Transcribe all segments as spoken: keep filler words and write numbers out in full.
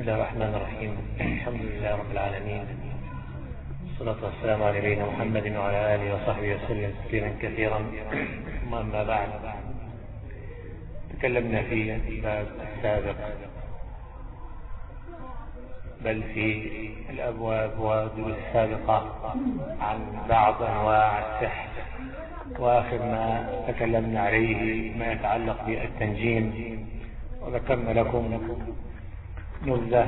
الله الرحمن الرحيم. الحمد لله رب العالمين، والصلاة والسلام على نبينا محمد وعلى آله وصحبه وسلم تسليما كثيرا. ثم أما بعد، تكلمنا في الباب السابق بل في الأبواب والدروس السابقة عن بعض أنواع السحر، وآخر ما تكلمنا عليه ما يتعلق بالتنجيم، وذكرنا لكم نبذة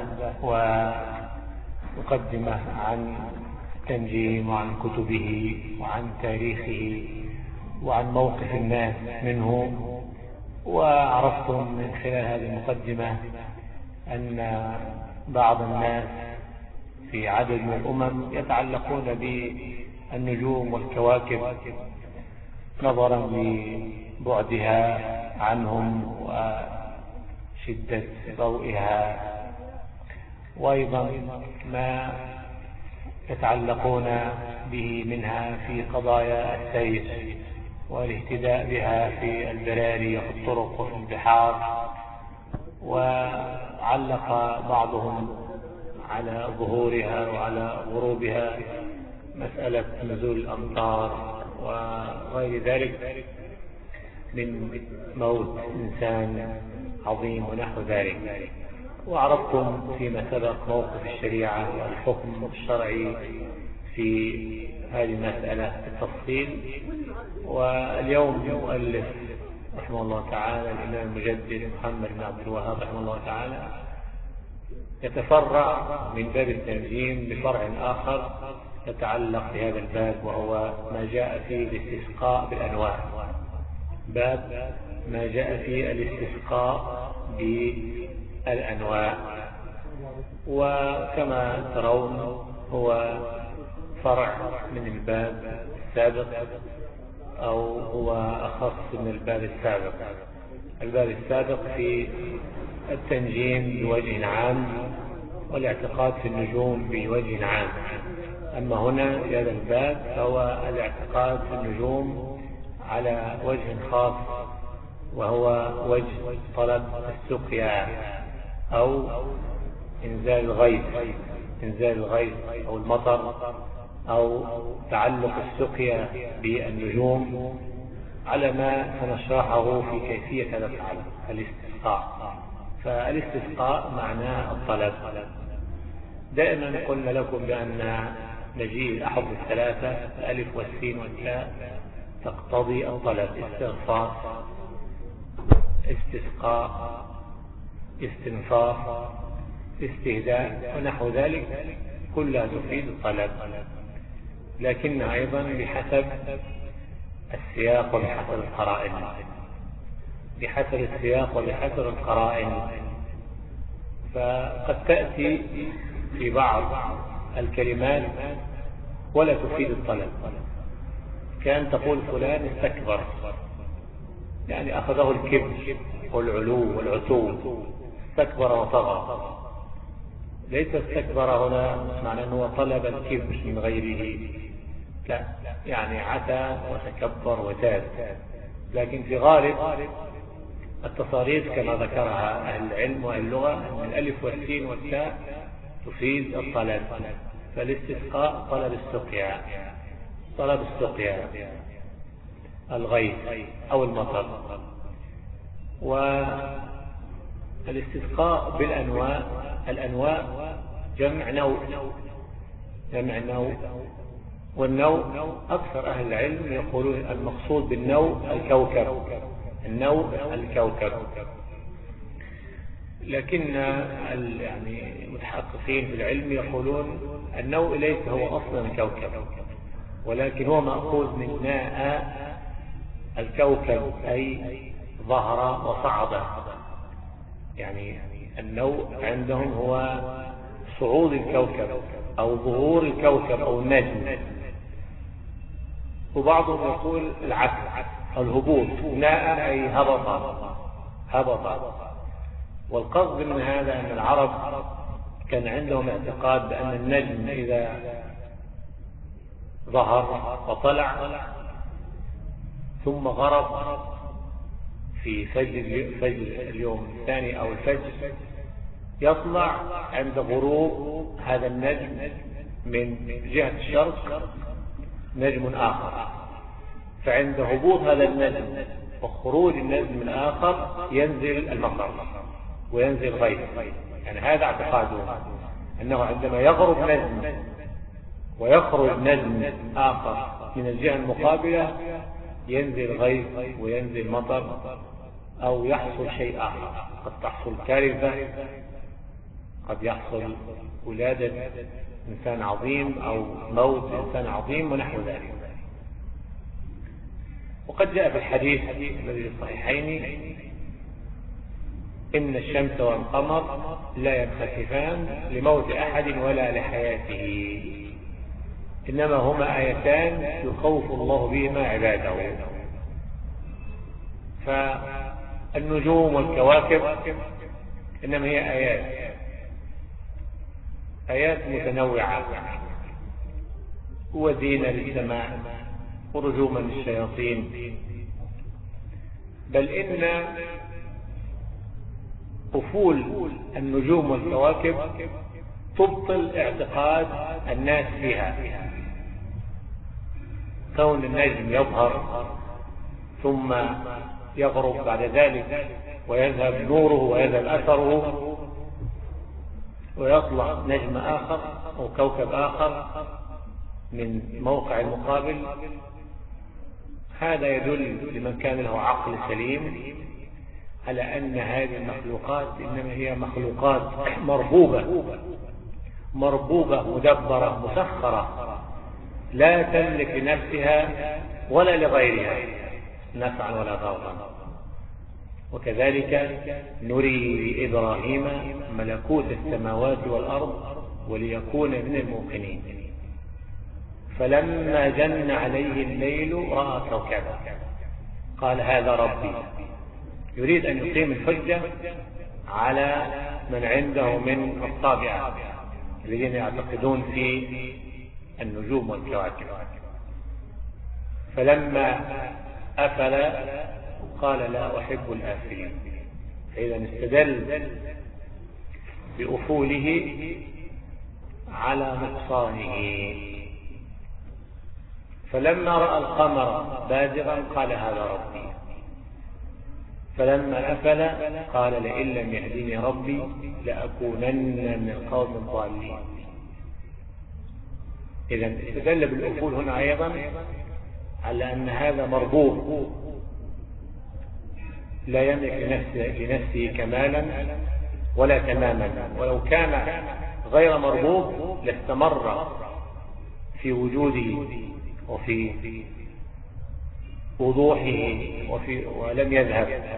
ومقدمة عن التنجيم وعن كتبه وعن تاريخه وعن موقف الناس منه. وعرفتم من خلال هذه المقدمة أن بعض الناس في عدد من الأمم يتعلقون بالنجوم والكواكب نظرا لبعدها عنهم وشدة ضوئها، وأيضا ما يتعلقون به منها في قضايا السير والاهتداء بها في البراري وفي الطرق وفي البحار. وعلق بعضهم على ظهورها وعلى غروبها مسألة نزول الأمطار وغير ذلك من موت إنسان عظيم ونحو ذلك. وعرفتم فيما سبق موقف الشريعة والحكم الشرعي في هذه المسألة بالتفصيل. واليوم المؤلف رحمه الله تعالى الإمام المجدد محمد بن عبد الوهاب رحمه الله تعالى يتفرع من باب التنجيم بفرع آخر يتعلق بهذا الباب، وهو ما جاء في الاستسقاء بالأنواع. باب ما جاء في الاستسقاء بالأنواع، وكما ترون هو فرع من الباب السابق، أو هو أخص من الباب السابق. الباب السابق في التنجيم بوجه عام والاعتقاد في النجوم بوجه عام، أما هنا في هذا الباب فهو الاعتقاد في النجوم على وجه خاص، وهو وجه طلب السقيا أو إنزال الغيث إنزال الغيث أو المطر، أو تعلق السقيا بالنجوم على ما سنشرحه في كيفية هذا التعلق الاستسقاء. فالاستسقاء معناه الطلب. دائما قلنا لكم بأن مجيء الأحرف الثلاثة الألف والسين والتاء تقتضي الطلب: استغفار، استسقاء، استنفاق، استهداء ونحو ذلك، كلها تفيد الطلب، لكنها أيضا بحسب السياق وبحسب القرائن بحسب السياق وبحسب القرائن. فقد تأتي في بعض الكلمات ولا تفيد الطلب، كان تقول فلان استكبر، يعني أخذه الكبر والعلو والعتو، استكبر وطغى. ليس استكبر هنا معنى أنه طلب الكبر من غيره، لا، يعني عتى وتكبر وزاد. لكن في غالب التصاريف كما ذكرها أهل العلم وأهل اللغة أن الألف والسين والتاء تفيد الطلب. فالاستسقاء طلب السقيا طلب السقيا الغيث أو المطر. والاستسقاء بالأنواع، الأنواع جمع نوع جمع نوع والنوع أكثر أهل العلم يقولون المقصود بالنوع الكوكب النوع الكوكب لكن يعني المتحققين في العلم يقولون النوع ليس هو أصلا الكوكب، ولكن هو مأخوذ من ناء الكوكب، أي ظهر وصعد. يعني النوع عندهم هو صعود الكوكب أو ظهور الكوكب أو النجم. وبعضهم يقول العكس، الهبوط، ناء أي هبط هبط والقصد من هذا أن العرب كان عندهم اعتقاد بأن النجم إذا ظهر وطلع ثم غرب في فجر, فجر اليوم الثاني أو الفجر، يطلع عند غروب هذا النجم من جهة الشرق نجم آخر، فعند هبوط هذا النجم وخروج النجم الآخر ينزل المطر وينزل غيث. يعني هذا اعتقادهم، أنه عندما يغرب نجم ويخرج نجم آخر من الجهة المقابلة ينزل غيث وينزل مطر، أو يحصل شيء آخر، قد تحصل كارثة، قد يحصل ولادة إنسان عظيم أو موت إنسان عظيم ونحو ذلك. وقد جاء في الحديث الذي في الصحيحين إن الشمس والقمر لا ينخسفان لموت أحد ولا لحياته، إنما هما آيتان يخوف الله بهما عباده. فالنجوم والكواكب إنما هي آيات آيات متنوعة، وزينة للسماء ورجوما للشياطين، بل إن أفول النجوم والكواكب تبطل اعتقاد الناس فيها. كون النجم يظهر ثم يغرب بعد ذلك ويذهب نوره ويذهب أثره ويطلع نجم آخر أو كوكب آخر من موقع المقابل، هذا يدل لمن كان له عقل سليم على أن هذه المخلوقات إنما هي مخلوقات مربوبة مربوبة مدبرة مسخرة، لا تملك لنفسها ولا لغيرها نفعا ولا ضرا. وكذلك نري لإبراهيم ملكوت السماوات والأرض وليكون من الموقنين، فلما جن عليه الليل رأى كوكبا قال هذا ربي. يريد أن يقيم الحجة على من عنده من الطابعة الذين يعتقدون في النجوم والكواكب. فلما أفل قال لا أحب الآفلين، فإذا استدل بأفوله على نقصانه. فلما رأى القمر بازغا قال هذا ربي، فلما أفل قال لئن لم يهدني ربي لأكونن من القوم الضالين. إذا استدل بالأفول هنا أيضا على أن هذا مربوب لا يملك لنفسه, لنفسه كمالا ولا تماما، ولو كان غير مربوب لاستمر في وجوده وفي وضوحه وفي ولم يذهب.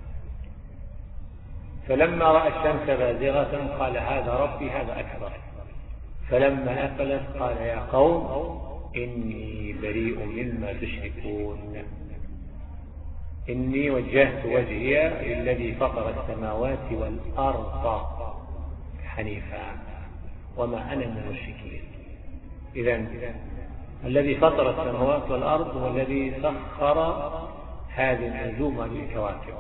فلما رأى الشمس بازغة قال هذا ربي هذا أكبر، فلما أفلت قال يا قوم إني بريء مما تشركون، إني وجهت وجهي للذي فطر السماوات والأرض حنيفا وما أنا من المشركين. إذن الذي فطر السماوات والأرض هو الذي سخر هذه النجوم والكواكب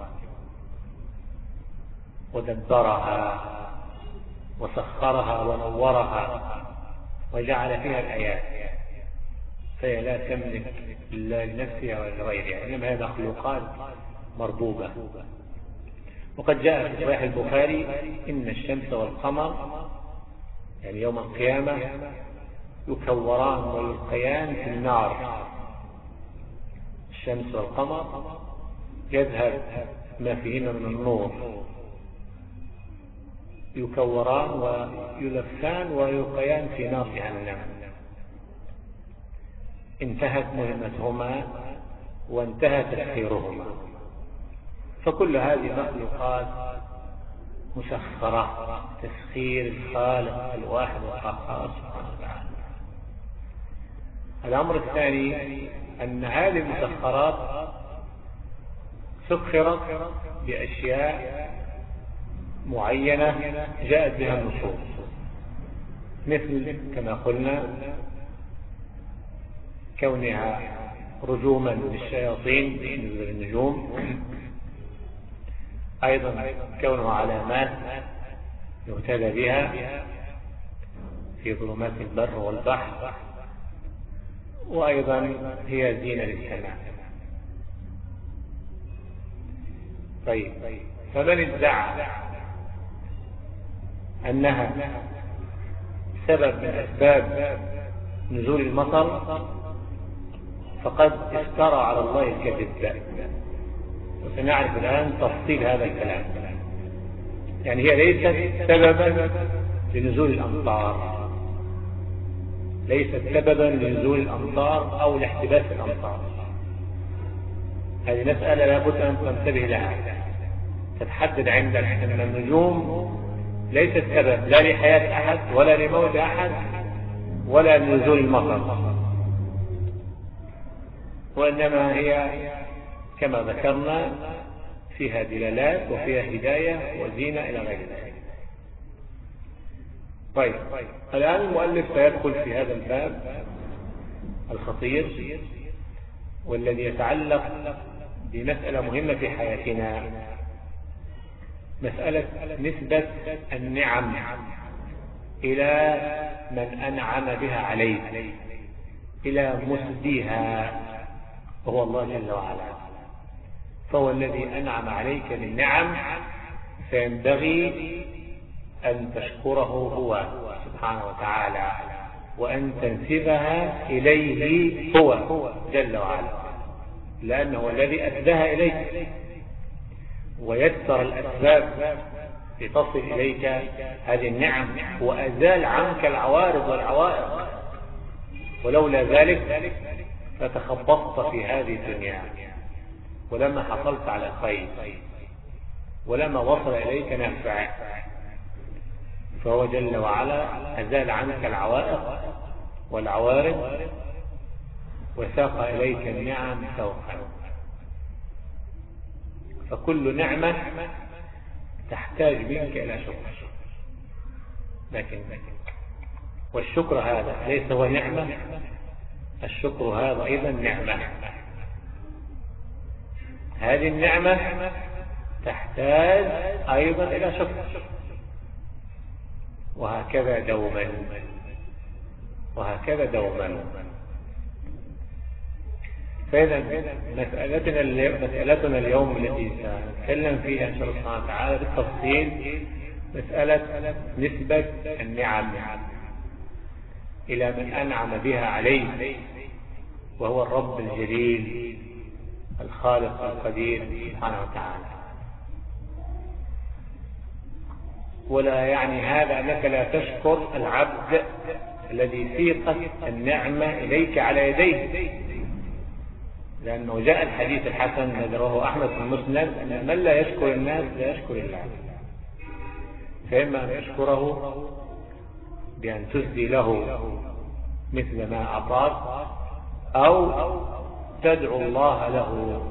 ودبرها وسخرها ونورها وجعل فيها الآيات، فهي لا تملك لا لنفسها ولا لغيرها، إنما هي مخلوقات مربوبة. وقد جاء في صحيح البخاري إن الشمس والقمر يعني يوم القيامة يكوران ويلقيان في النار. الشمس والقمر يذهب ما فيهما من النور، يكوران ويلفان ويلقيان في نار جهنم. انتهت مهمتهما وانتهى تسخيرهما. فكل هذه مخلوقات مسخرة تسخير الخالق الواحد القهار سبحانه وتعالى. الأمر الثاني أن هذه المسخرات سخرت بأشياء معينة جاءت بها النصوص، مثل كما قلنا كونها رجوما للشياطين بالنسبة للنجوم، أيضا كونها علامات يهتدى بها في ظلمات البر والبحر، وأيضا هي زينة للسماء. طيب، فمن ادعى أنها سبب من أسباب نزول المطر فقد افترى على الله الكذب، وسنعرف الآن تفصيل هذا الكلام. يعني هي ليست سببا لنزول الأمطار، ليست سببا لنزول الأمطار أو لاحتباس الأمطار. هذه مسألة لابد أن تنتبه لها، تتحدد عندك أن النجوم ليست سبب لا لحياة أحد ولا لموت أحد ولا لنزول المطر، وإنما هي كما ذكرنا فيها دلالات وفيها هداية وزينة إلى غير ذلك. طيب، الآن المؤلف سيدخل في هذا الباب الخطير والذي يتعلق بمسألة مهمة في حياتنا، مسألة نسبة النعم إلى من أنعم بها عليه، إلى مسديها وهو الله جل وعلا. فهو الذي أنعم عليك بالنعم، فينبغي أن تشكره هو سبحانه وتعالى، وأن تنسبها إليه هو جل وعلا، لأنه الذي أسداها إليك ويسر الأسباب لتصل إليك هذه النعم، وأزال عنك العوارض والعوائق، ولولا ذلك فتخبطت في هذه الدنيا ولما حصلت على خير ولما وصل إليك نفع. فهو جل وعلا أزال عنك العوائق والعوارض وساق إليك النعم سوقا. فكل نعمة تحتاج منك إلى شكر، لكن والشكر هذا ليس هو نعمة، الشكر هذا أيضا نعمة. هذه النعمة تحتاج أيضا إلى شكر، وهكذا دوما وهكذا دوما. فإذا مسألتنا مسألتنا اليوم التي سنتكلم فيها إن شاء الله سبحانه وتعالى بالتفصيل مسألة نسبة النعم إلى من أنعم بها عليه، وهو الرب الجليل الخالق القدير سبحانه وتعالى. ولا يعني هذا أنك لا تشكر العبد الذي سيقت النعمة إليك على يديه، لأنه جاء الحديث الحسن الذي رواه أحمد في المسند أن من لا يشكر الناس لا يشكر الله. فإما أن تشكره بأن تسدي له مثل ما أعطاك، أو تدعو الله له،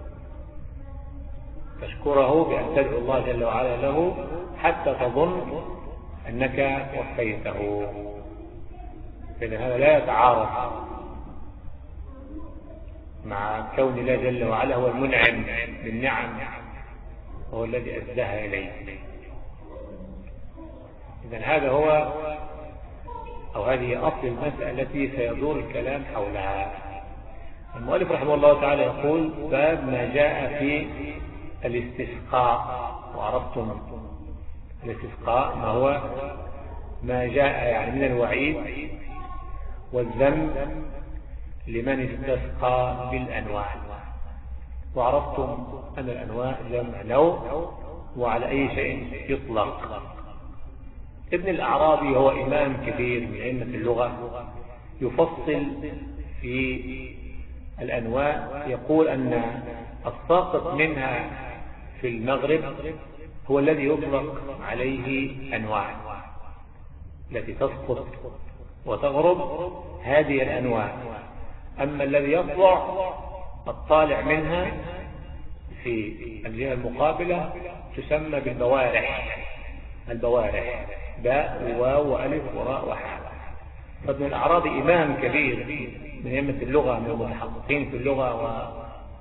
تشكره بأن تدعو الله جل وعلا له حتى تظن أنك وفيته. فإذا هذا لا يتعارض مع كون الله جل وعلا هو المنعم بالنعم وهو الذي أسداها إليه. إذن هذا هو أو هذه أصل المسألة التي سيدور الكلام حولها. المؤلف رحمه الله تعالى يقول: باب ما جاء في الاستسقاء. وعرفتم الاستسقاء ما هو؟ ما جاء يعني من الوعيد والذم لمن استسقى بالأنواع. وعرفتم أن الأنواع جمع نوع، وعلى أي شيء يطلق. ابن الأعرابي هو إمام كبير من أئمة اللغة، يفصل في الأنواع، يقول أن الساقط منها في المغرب هو الذي يطلق عليه أنواع، التي تسقط وتغرب هذه الأنواع. أما الذي يطلع الطالع منها في الجهة المقابلة تسمى بالبوارح، البوارح باء وواو وألف وراء وحاء. فابن الأعرابي إمام كبير من أئمة اللغة، من المتحققين في اللغة،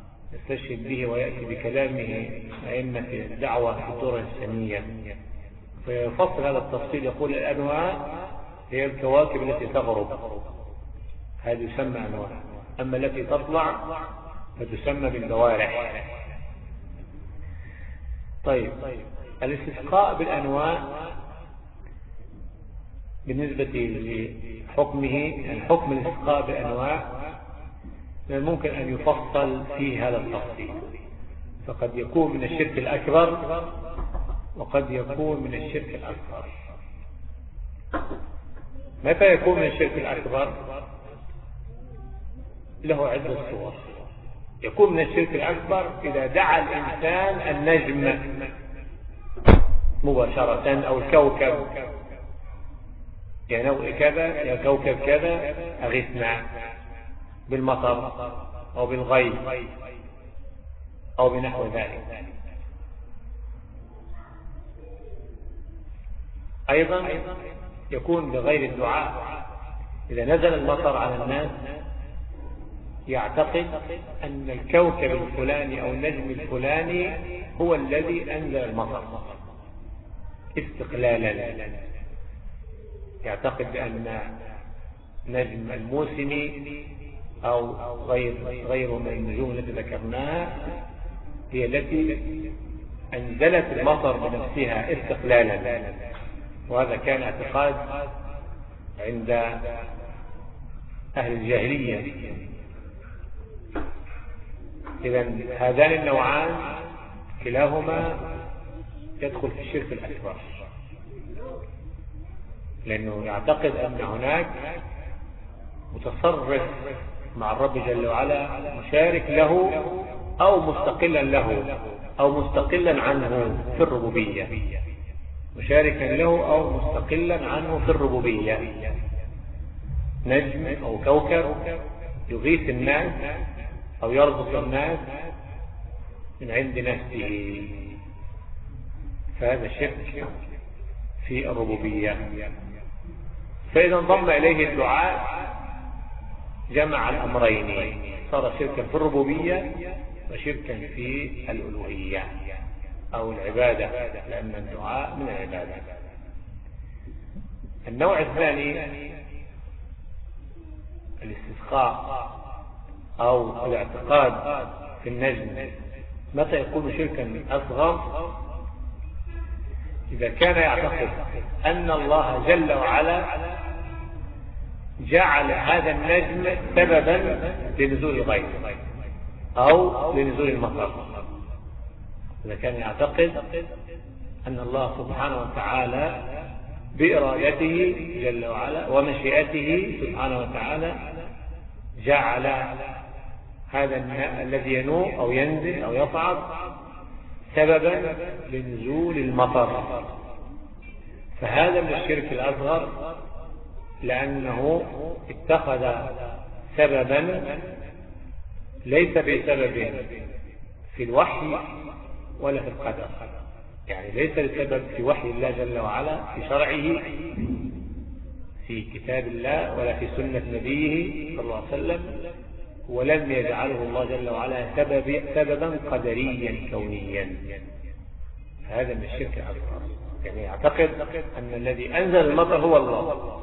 ويستشهد به ويأتي بكلامه أئمة الدعوة في الدورة السنية. فيفصل هذا التفصيل يقول الأنواع هي الكواكب التي تغرب، هذه يسمى أنواع، أما التي تطلع فتسمى بالبوارح. طيب الاستسقاء بالأنواع بالنسبة لحكمه، يعني حكم الاستسقاء بالأنواع من الممكن أن يفصل في هذا التفصيل، فقد يكون من الشرك الأكبر وقد يكون من الشرك الأصغر. متى يكون من الشرك الأكبر؟ له عدة صور. يكون من الشرك الأكبر إذا دعا الإنسان النجم مباشرة أو الكوكب، يا نوع كذا يا كوكب كذا أغثنا بالمطر أو بالغيث أو بنحو ذلك. أيضا يكون بغير الدعاء، إذا نزل المطر على الناس يعتقد أن الكوكب الفلاني أو النجم الفلاني هو الذي أنزل المطر استقلالا، يعتقد بأن نجم الموسم أو غير غيره من النجوم التي ذكرناها هي التي أنزلت المطر بنفسها استقلالا، وهذا كان اعتقاد عند أهل الجاهلية. إذن هذان النوعان كلاهما يدخل في الشرك الأكبر، لأنه يعتقد أن هناك متصرف مع الرب جل وعلا مشارك له أو مستقلا له أو مستقلا عنه في الربوبية، مشاركا له أو مستقلا عنه في الربوبية، نجم أو كوكب يغيث الناس أو يرزق الناس من عند نفسه، فهذا شرك في الربوبية. فإذا انضم إليه الدعاء جمع الأمرين، صار شركا في الربوبية وشركا في الألوهية أو العبادة، لأن الدعاء من العبادة. النوع الثاني الاستسقاء أو الاعتقاد في النجم. متى يكون شركا أصغر؟ إذا كان يعتقد أن الله جل وعلا جعل هذا النجم سببا لنزول الغيث أو لنزول المطر. إذا كان يعتقد أن الله سبحانه وتعالى بإرادته جل وعلا ومشيئته سبحانه وتعالى جعل هذا الذي ينوء أو ينزل أو يصعد سببا لنزول المطر، فهذا من الشرك الأصغر، لأنه اتخذ سببا ليس بسبب في الوحي ولا في القدر، يعني ليس لسبب في وحي الله جل وعلا في شرعه في كتاب الله ولا في سنة نبيه صلى الله عليه وسلم، ولم يجعله الله جل وعلا سبب سببا قدريا كونيا. هذا من الشرك الأكبر، يعني يعتقد أن الذي أنزل المطر هو الله،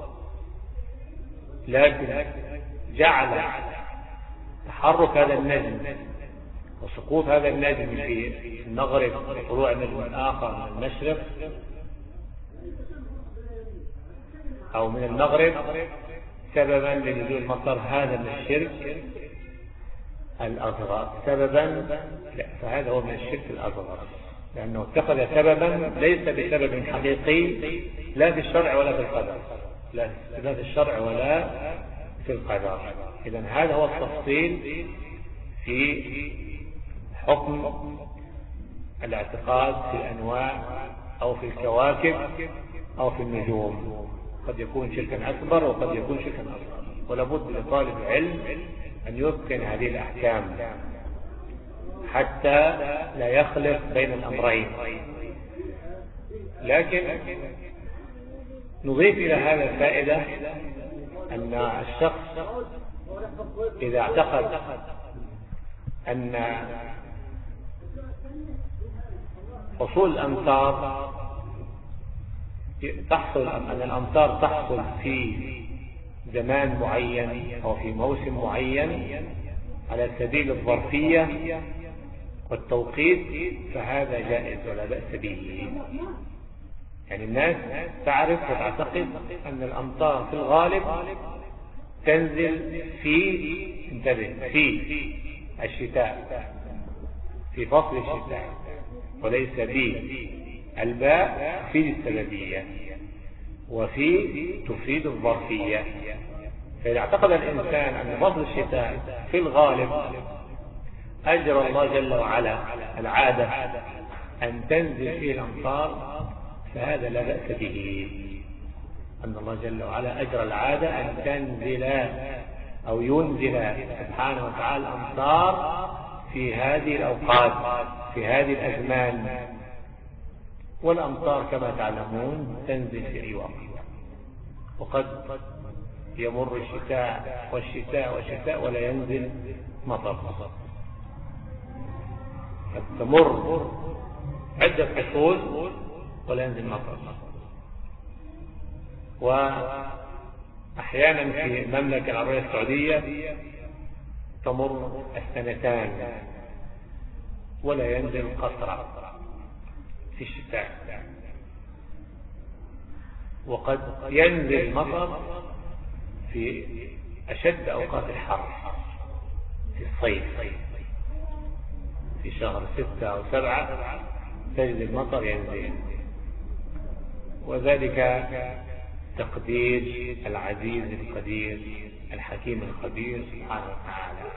لكن جعل تحرك هذا النجم وسقوط هذا النجم في المغرب وطلوع النجم الآخر من المشرق أو من المغرب سببا لنزول المطر، هذا من الشرك الأصغر سببا. لا، فهذا هو من الشرك الأصغر، لأنه اتخذ سببا ليس بسبب حقيقي لا في الشرع ولا في القدر، لا في الشرع ولا في القدر. إذن هذا هو التفصيل في حكم الاعتقاد في الأنواع أو في الكواكب أو في النجوم. قد يكون شركا أكبر وقد يكون شركا أصغر، ولابد لطالب العلم أن يتقن هذه الأحكام حتى لا يخلط بين الأمرين. لكن نضيف إلى هذا الفائدة أن الشخص إذا اعتقد أن حصول الأمطار تحصل أن الأمطار تحصل في زمان معين أو في موسم معين على سبيل الظرفية والتوقيت، فهذا جائز ولا بأس به. يعني الناس تعرف وتعتقد أن الأمطار في الغالب تنزل في انتبه في الشتاء، في فصل الشتاء، وليس به الباء تفيد السببية وفي تفيد الظرفية. فإذا اعتقد الإنسان أن فصل الشتاء في الغالب أجرى الله جل وعلا العادة أن تنزل فيه الأمطار، فهذا لا بأس به. أن الله جل وعلا أجرى العادة أن تنزل أو ينزل سبحانه وتعالى الأمطار في هذه الأوقات في هذه الأزمان. والأمطار كما تعلمون تنزل في أي وقت، وقد يمر الشتاء والشتاء والشتاء ولا ينزل مطر، قد تمر عدة فصول ولا ينزل مطر. وأحيانا في المملكة العربية السعودية تمر السنتان ولا ينزل قطرة في الشتاء، وقد ينزل المطر في أشد أوقات الحر في الصيف، في شهر ستة أو سبعة تجد المطر ينزل، وذلك تقدير العزيز القدير الحكيم الخبير سبحانه وتعالى،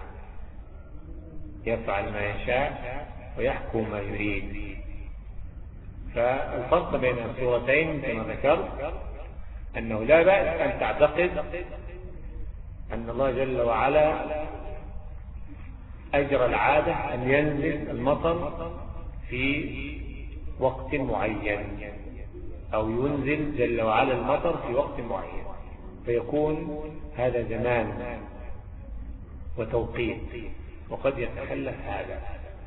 يفعل ما يشاء ويحكم ما يريد. فالفرق بين الصورتين كما ذكرت أنه لا بأس أن تعتقد أن الله جل وعلا أجرى العادة أن ينزل المطر في وقت معين، أو ينزل جل وعلا المطر في وقت معين، فيكون هذا زمان وتوقيت، وقد يتخلف هذا.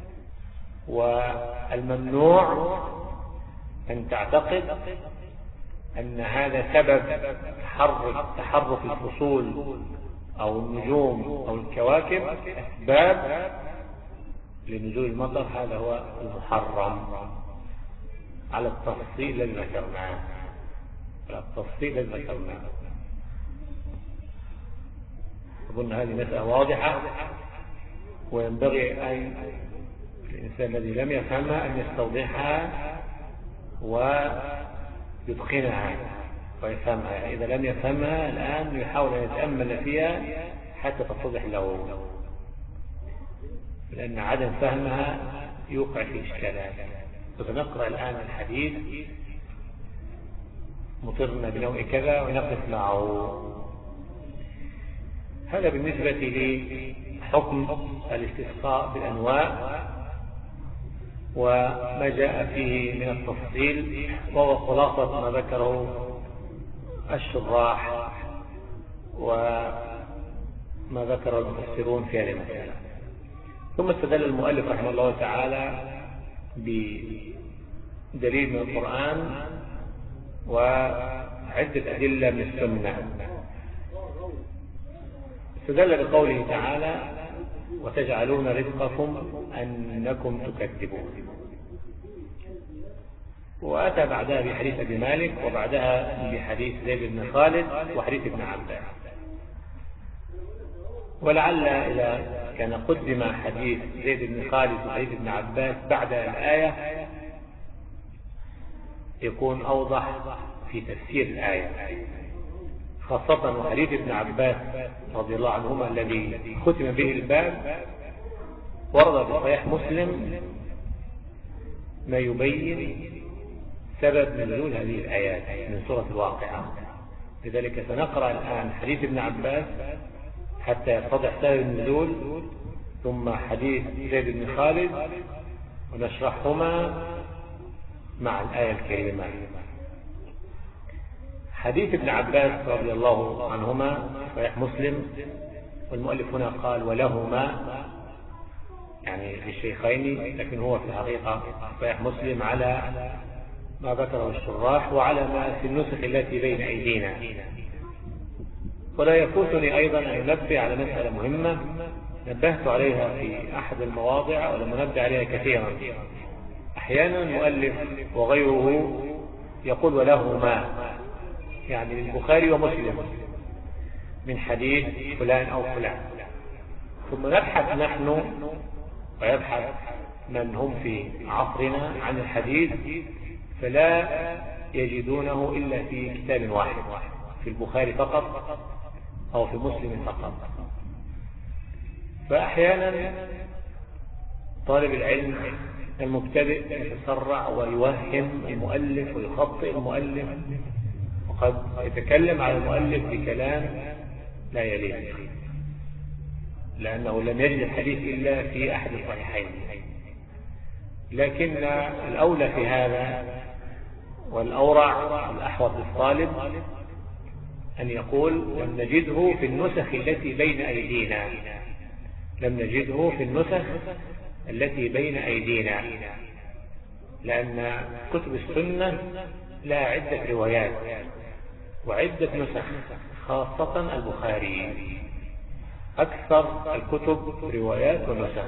والممنوع أن تعتقد أن هذا سبب تحرك تحرك الفصول أو النجوم أو الكواكب أسباب لنزول المطر، هذا هو المحرم على التفصيل الذي ذكرناه على التفصيل الذي ذكرناه. أظن هذه مسألة واضحة، وينبغي أن الإنسان الذي لم يفهمها أن يستوضحها ويتقنها ويفهمها. إذا لم يفهمها الآن يحاول أن يتأمل فيها حتى تتضح له، لأن عدم فهمها يوقع في إشكالات. فنقرأ الآن الحديث مطرنا بنوع كذا ونقف معه. هذا بالنسبة لحكم الاستسقاء بالأنواع وما جاء فيه من التفصيل، وهو خلاصة ما ذكره الشراح وما ذكره المفسرون في هذه المسألة. ثم استدل المؤلف رحمه الله تعالى بدليل من القرآن وعدة أدلة من السنة. استدل بقوله تعالى: وتجعلون رزقكم أنكم تكذبون. وأتى بعدها بحديث أبي مالك، وبعدها بحديث زيد بن خالد وحديث ابن عباس. ولعل إذا كان قدم حديث زيد بن خالد وحديث ابن عباس بعد الآية يكون أوضح في تفسير الآية، خاصة وحديث ابن عباس رضي الله عنهما الذي ختم به الباب ورد في صحيح مسلم ما يبين سبب نزول هذه الآيات من سورة الواقعة. لذلك سنقرأ الآن حديث ابن عباس حتى يتضح سبب النزول، ثم حديث زيد بن خالد، ونشرحهما مع الآية الكريمة. حديث ابن عباس رضي الله عنهما في صحيح مسلم، والمؤلف هنا قال ولهما، يعني للشيخين، لكن هو في الحقيقة صحيح مسلم على ما ذكره الشراح وعلى ما في النسخ التي بين أيدينا. ولا يفوتني أيضا أن أنبه على مسألة مهمة نبهت عليها في أحد المواضع ولم أنبه عليها كثيرا. أحيانا المؤلف وغيره يقول ولهما، يعني للبخاري ومسلم، من حديث فلان أو فلان، ثم نبحث نحن ويبحث من هم في عصرنا عن الحديث فلا يجدونه إلا في كتاب واحد، في البخاري فقط أو في مسلم فقط. فأحيانا طالب العلم المبتدئ يتسرع ويوهم المؤلف ويخطئ المؤلف، وقد يتكلم على المؤلف بكلام لا يليق، لأنه لم يجد الحديث إلا في أحد الصحيحين. لكن الأولى في هذا والأورع والأحوط للطالب أن يقول لم نجده في النسخ التي بين أيدينا، لم نجده في النسخ التي بين أيدينا، لأن كتب السنة لها عدة روايات وعدة نسخ، خاصة البخاري أكثر الكتب روايات ونسخ.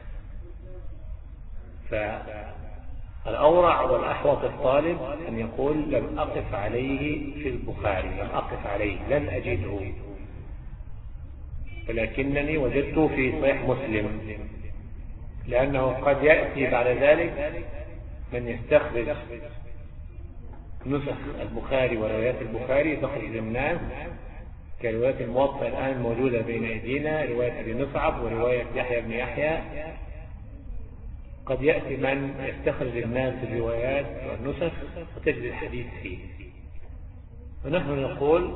فالأورع والأحوط الطالب أن يقول لم أقف عليه في البخاري، لم أقف عليه، لن أجده، ولكنني وجدته في صحيح مسلم، لأنه قد يأتي بعد ذلك من يستخرج نسخ البخاري وروايات البخاري تخرج للناس كروايات الموطأ الآن موجودة بين أيدينا، رواية أبي مصعب ورواية يحيى بن يحيى. قد يأتي من يستخرج الناس الروايات والنسخ وتجد الحديث فيه. ونحن نقول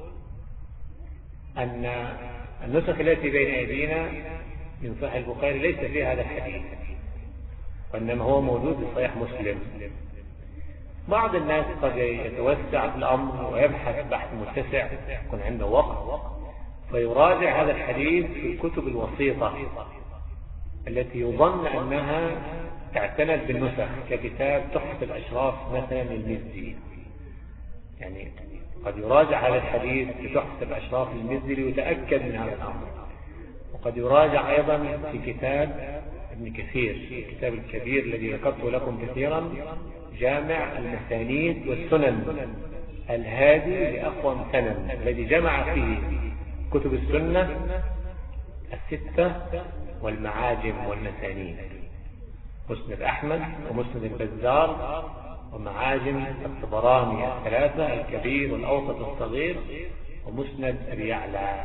أن النسخ التي بين أيدينا من صحيح البخاري ليس فيها هذا الحديث، وإنما هو موجود في صحيح مسلم. بعض الناس قد يتوسع في الأمر ويبحث بحث متسع، يكون عنده وقت، فيراجع هذا الحديث في الكتب الوسيطة التي يظن أنها تعتنت بالنسخ، ككتاب تحفة الأشراف مثلا للمزي. يعني قد يراجع هذا الحديث في تحفة الأشراف للمزي ليتأكد من هذا الأمر. وقد يراجع أيضا في كتاب ابن كثير، الكتاب الكبير الذي ذكرته لكم كثيرا، جامع المسانيد والسنن، الهادي لأقوم سنن، الذي جمع فيه كتب السنة الستة والمعاجم والمسانيد، مسند أحمد ومسند البزار ومعاجم الطبراني الثلاثة، الكبير والأوسط والصغير، ومسند أبي يعلى.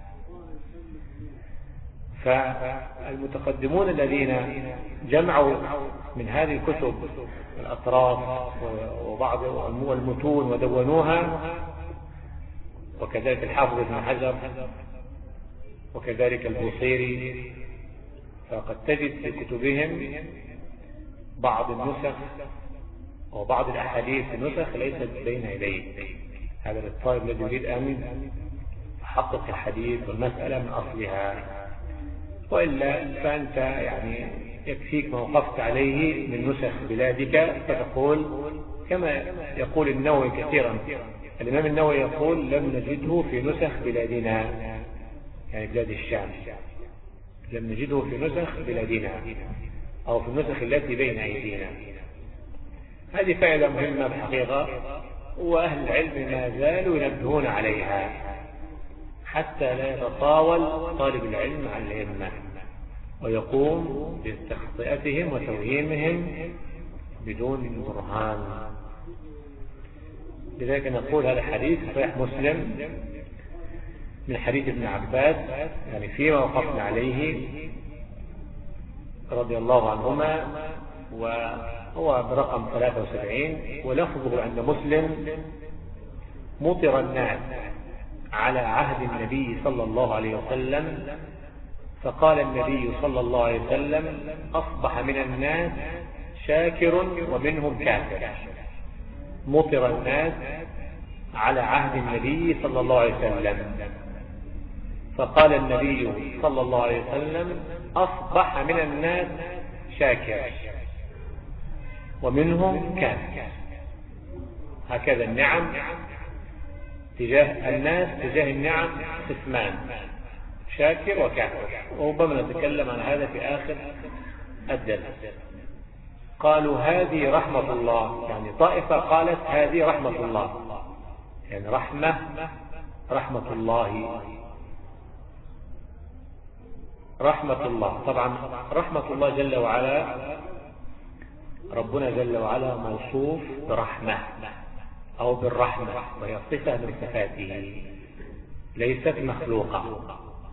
فالمتقدمون الذين جمعوا من هذه الكتب الأطراف وبعض المتون ودونوها، وكذلك الحافظ ابن حجر وكذلك البوصيري، فقد تجد في كتبهم بعض النسخ وبعض الأحاديث النسخ ليست بين يديه. هذا للطالب الذي يريد أن يحقق الحديث والمسألة من أصلها، وإلا فأنت يعني يكفيك ما وقفت عليه من نسخ بلادك، فتقول كما يقول النووي كثيرا. الإمام النووي يقول لم نجده في نسخ بلادنا، يعني بلاد الشام، لم نجده في نسخ بلادنا أو في النسخ التي بين أيدينا. هذه فائدة مهمة بحقيقة، وأهل العلم ما زالوا ينبهون عليها حتى لا يتطاول طالب العلم عن الأئمة ويقوم باستخطئتهم وتوهيمهم بدون برهان. لذلك نقول هذا الحديث صحيح مسلم من حديث ابن عباس، يعني فيما وقفنا عليه رضي الله عنهما، وهو برقم ثلاثة وسبعين، ولفظه عند مسلم: مطر الناس على عهد النبي صلى الله عليه وسلم، فقال النبي صلى الله عليه وسلم: أصبح من الناس شاكر ومنهم كافر. مطر الناس على عهد النبي صلى الله عليه وسلم، فقال النبي صلى الله عليه وسلم: أصبح من الناس شاكر ومنهم كافر. هكذا النعم تجاه الناس تجاه النعم قسمان، شاكر وكافر، وربما نتكلم عن هذا في آخر الدرس. قالوا هذه رحمة الله، يعني طائفة قالت هذه رحمة الله، يعني رحمة رحمة الله رحمة الله. طبعا رحمة الله جل وعلا، ربنا جل وعلا موصوف برحمة أو بالرحمة، وهي صفة من صفاته ليست مخلوقة.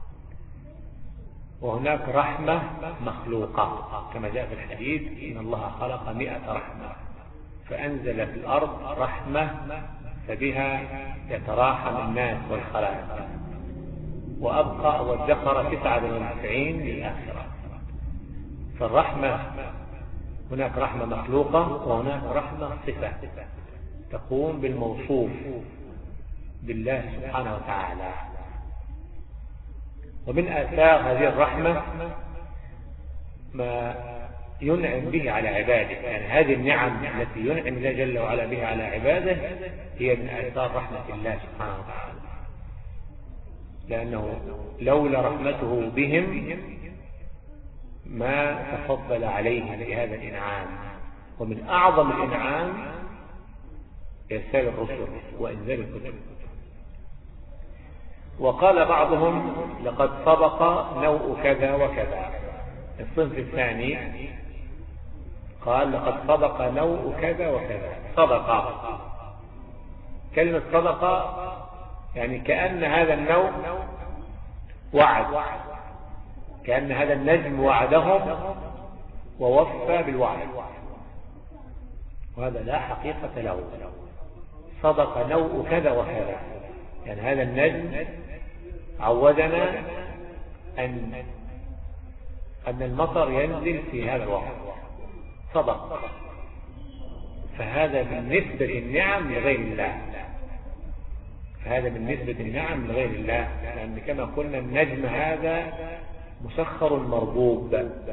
وهناك رحمة مخلوقة كما جاء في الحديث إن الله خلق مئة رحمة فأنزل في الأرض رحمة فبها يتراحم الناس والخلائق، وأبقى وادخر تسعة وتسعين للآخرة. فالرحمة هناك رحمة مخلوقة وهناك رحمة صفة تقوم بالموصوف بالله سبحانه وتعالى. ومن آثار هذه الرحمة ما ينعم به على عباده، يعني هذه النعم التي ينعم الله جل وعلا بها على عباده هي من آثار رحمة الله سبحانه وتعالى، لأنه لولا رحمته بهم ما تفضل عليهم بهذا الإنعام. ومن أعظم الإنعام إرسال الرسل وإنزال الكتب. وقال بعضهم لقد سبق نوء كذا وكذا. الصنف الثاني قال لقد سبق نوء كذا وكذا. صدق، كلمة صدق يعني كأن هذا النوء وعد، كأن هذا النجم وعدهم ووفى بالوعد، وهذا لا حقيقة له. صدق نوء كذا وكذا، يعني هذا النجم عودنا أن أن المطر ينزل في هذا الوقت، صدق. فهذا بالنسبة النعم لغير الله، فهذا بالنسبة النعم لغير الله، لأن كما قلنا النجم هذا مسخر مربوب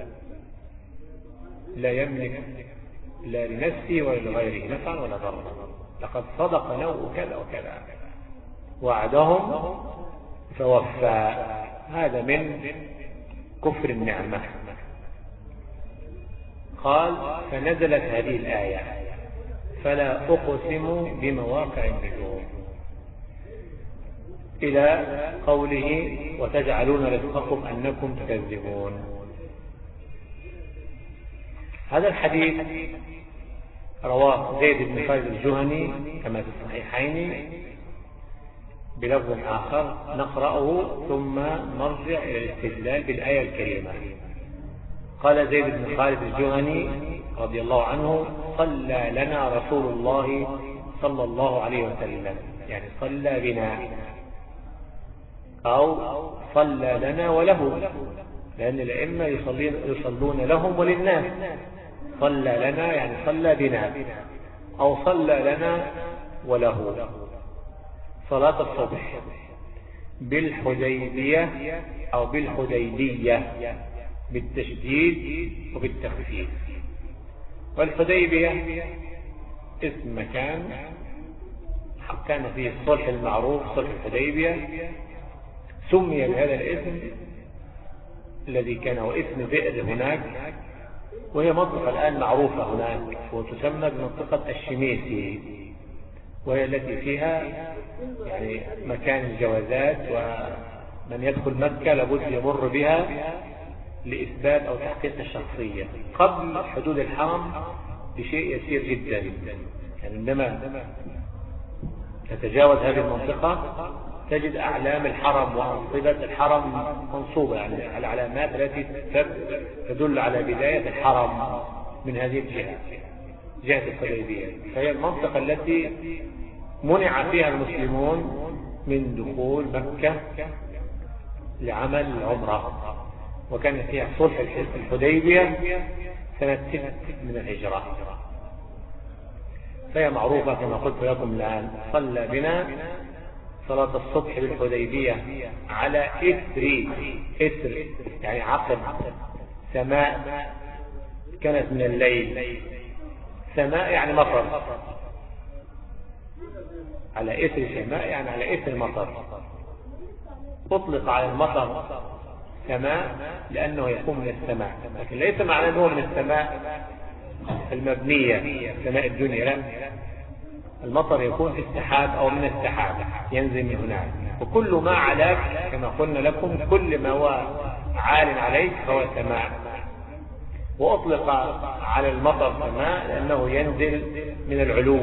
لا يملك لا لنفسه ولا لغيره نفعا ولا ضرا. لقد صدق نوء كذا وكذا وعدهم فوفى. هذا من كفر النعمة. قال فنزلت هذه الآية فلا أقسم بمواقع النجوم إلى قوله وتجعلون رزقكم أنكم تكذبون. هذا الحديث رواه زيد بن خالد الجهني كما في الصحيحين بلفظ آخر نقرأه ثم نرجع إلى الاستدلال بالآية الكريمة. قال زيد بن خالد الجهني رضي الله عنه صلى لنا رسول الله صلى الله عليه وسلم، يعني صلى بنا أو صلى لنا وله، لأن الأئمة يصلون لهم وللناس. صلى لنا يعني صلى بنا أو صلى لنا وله صلاة الصبح بالحديبية أو بالحديبية بالتشديد وبالتخفيف. والحديبية اسم مكان كان فيه الصلح المعروف صلح الحديبية، سمي بهذا الاسم الذي كان هو اسم بئر هناك، وهي منطقة الآن معروفة هناك وتسمى بمنطقة الشميسي، وهي التي فيها يعني مكان الجوازات، ومن يدخل مكة لابد يمر بها لإثبات أو تحقيق الشخصية قبل حدود الحرم بشيء يسير جدا. يعني عندما تتجاوز هذه المنطقة تجد أعلام الحرم وأنصبة الحرم منصوبة، يعني العلامات التي تدل على بداية الحرم من هذه الجهة، جهة الحديبية. فهي المنطقة التي منع فيها المسلمون من دخول مكة لعمل العمرة، وكان فيها صلح الحديبية سنة ست من الهجرة. فهي معروفة كما قلت لكم الآن. صلى بنا صلاة الصبح بالحديبية على إثر إثر يعني عقب سماء كانت من الليل، سماء يعني مطر، على إثر سماء يعني على إثر مطر. أطلق على المطر سماء لأنه يكون من السماء، لكن ليس معنى أنه من السماء المبنية سماء الدنيا، لا، المطر يكون في السحاب أو من السحاب ينزل من هناك. وكل ما علاك كما قلنا لكم كل ما هو عال عليك هو سماء. وأطلق على المطر سماء لأنه ينزل من العلو.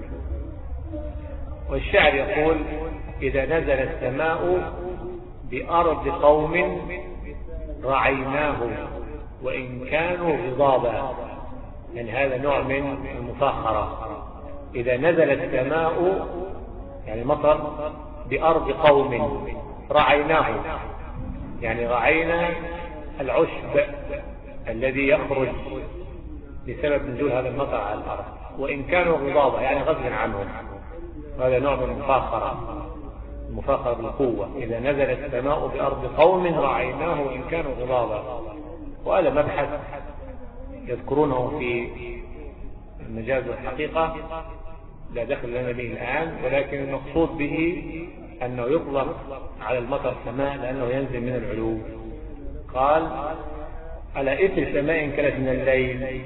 والشاعر يقول إذا نزل السماء بأرض قوم رعيناه وإن كانوا غضابا، يعني هذا نوع من المفاخرة. إذا نزل السماء يعني مطر بأرض قوم رعيناه، يعني رعينا العشب الذي يخرج بسبب نزول هذا المطر على الأرض، وإن كانوا غضابا يعني غصبا عنهم. هذا نوع من المفاخرة، المفاخرة بالقوة. إذا نزل السماء بأرض قوم رعيناه وإن كانوا غضابا. وهذا مبحث يذكرونه في المجاز والحقيقة، لا دخل لنا به الآن، ولكن المقصود به أنه يطلق على المطر سماء لأنه ينزل من العلو. قال على إثر سماء كانت من الليل.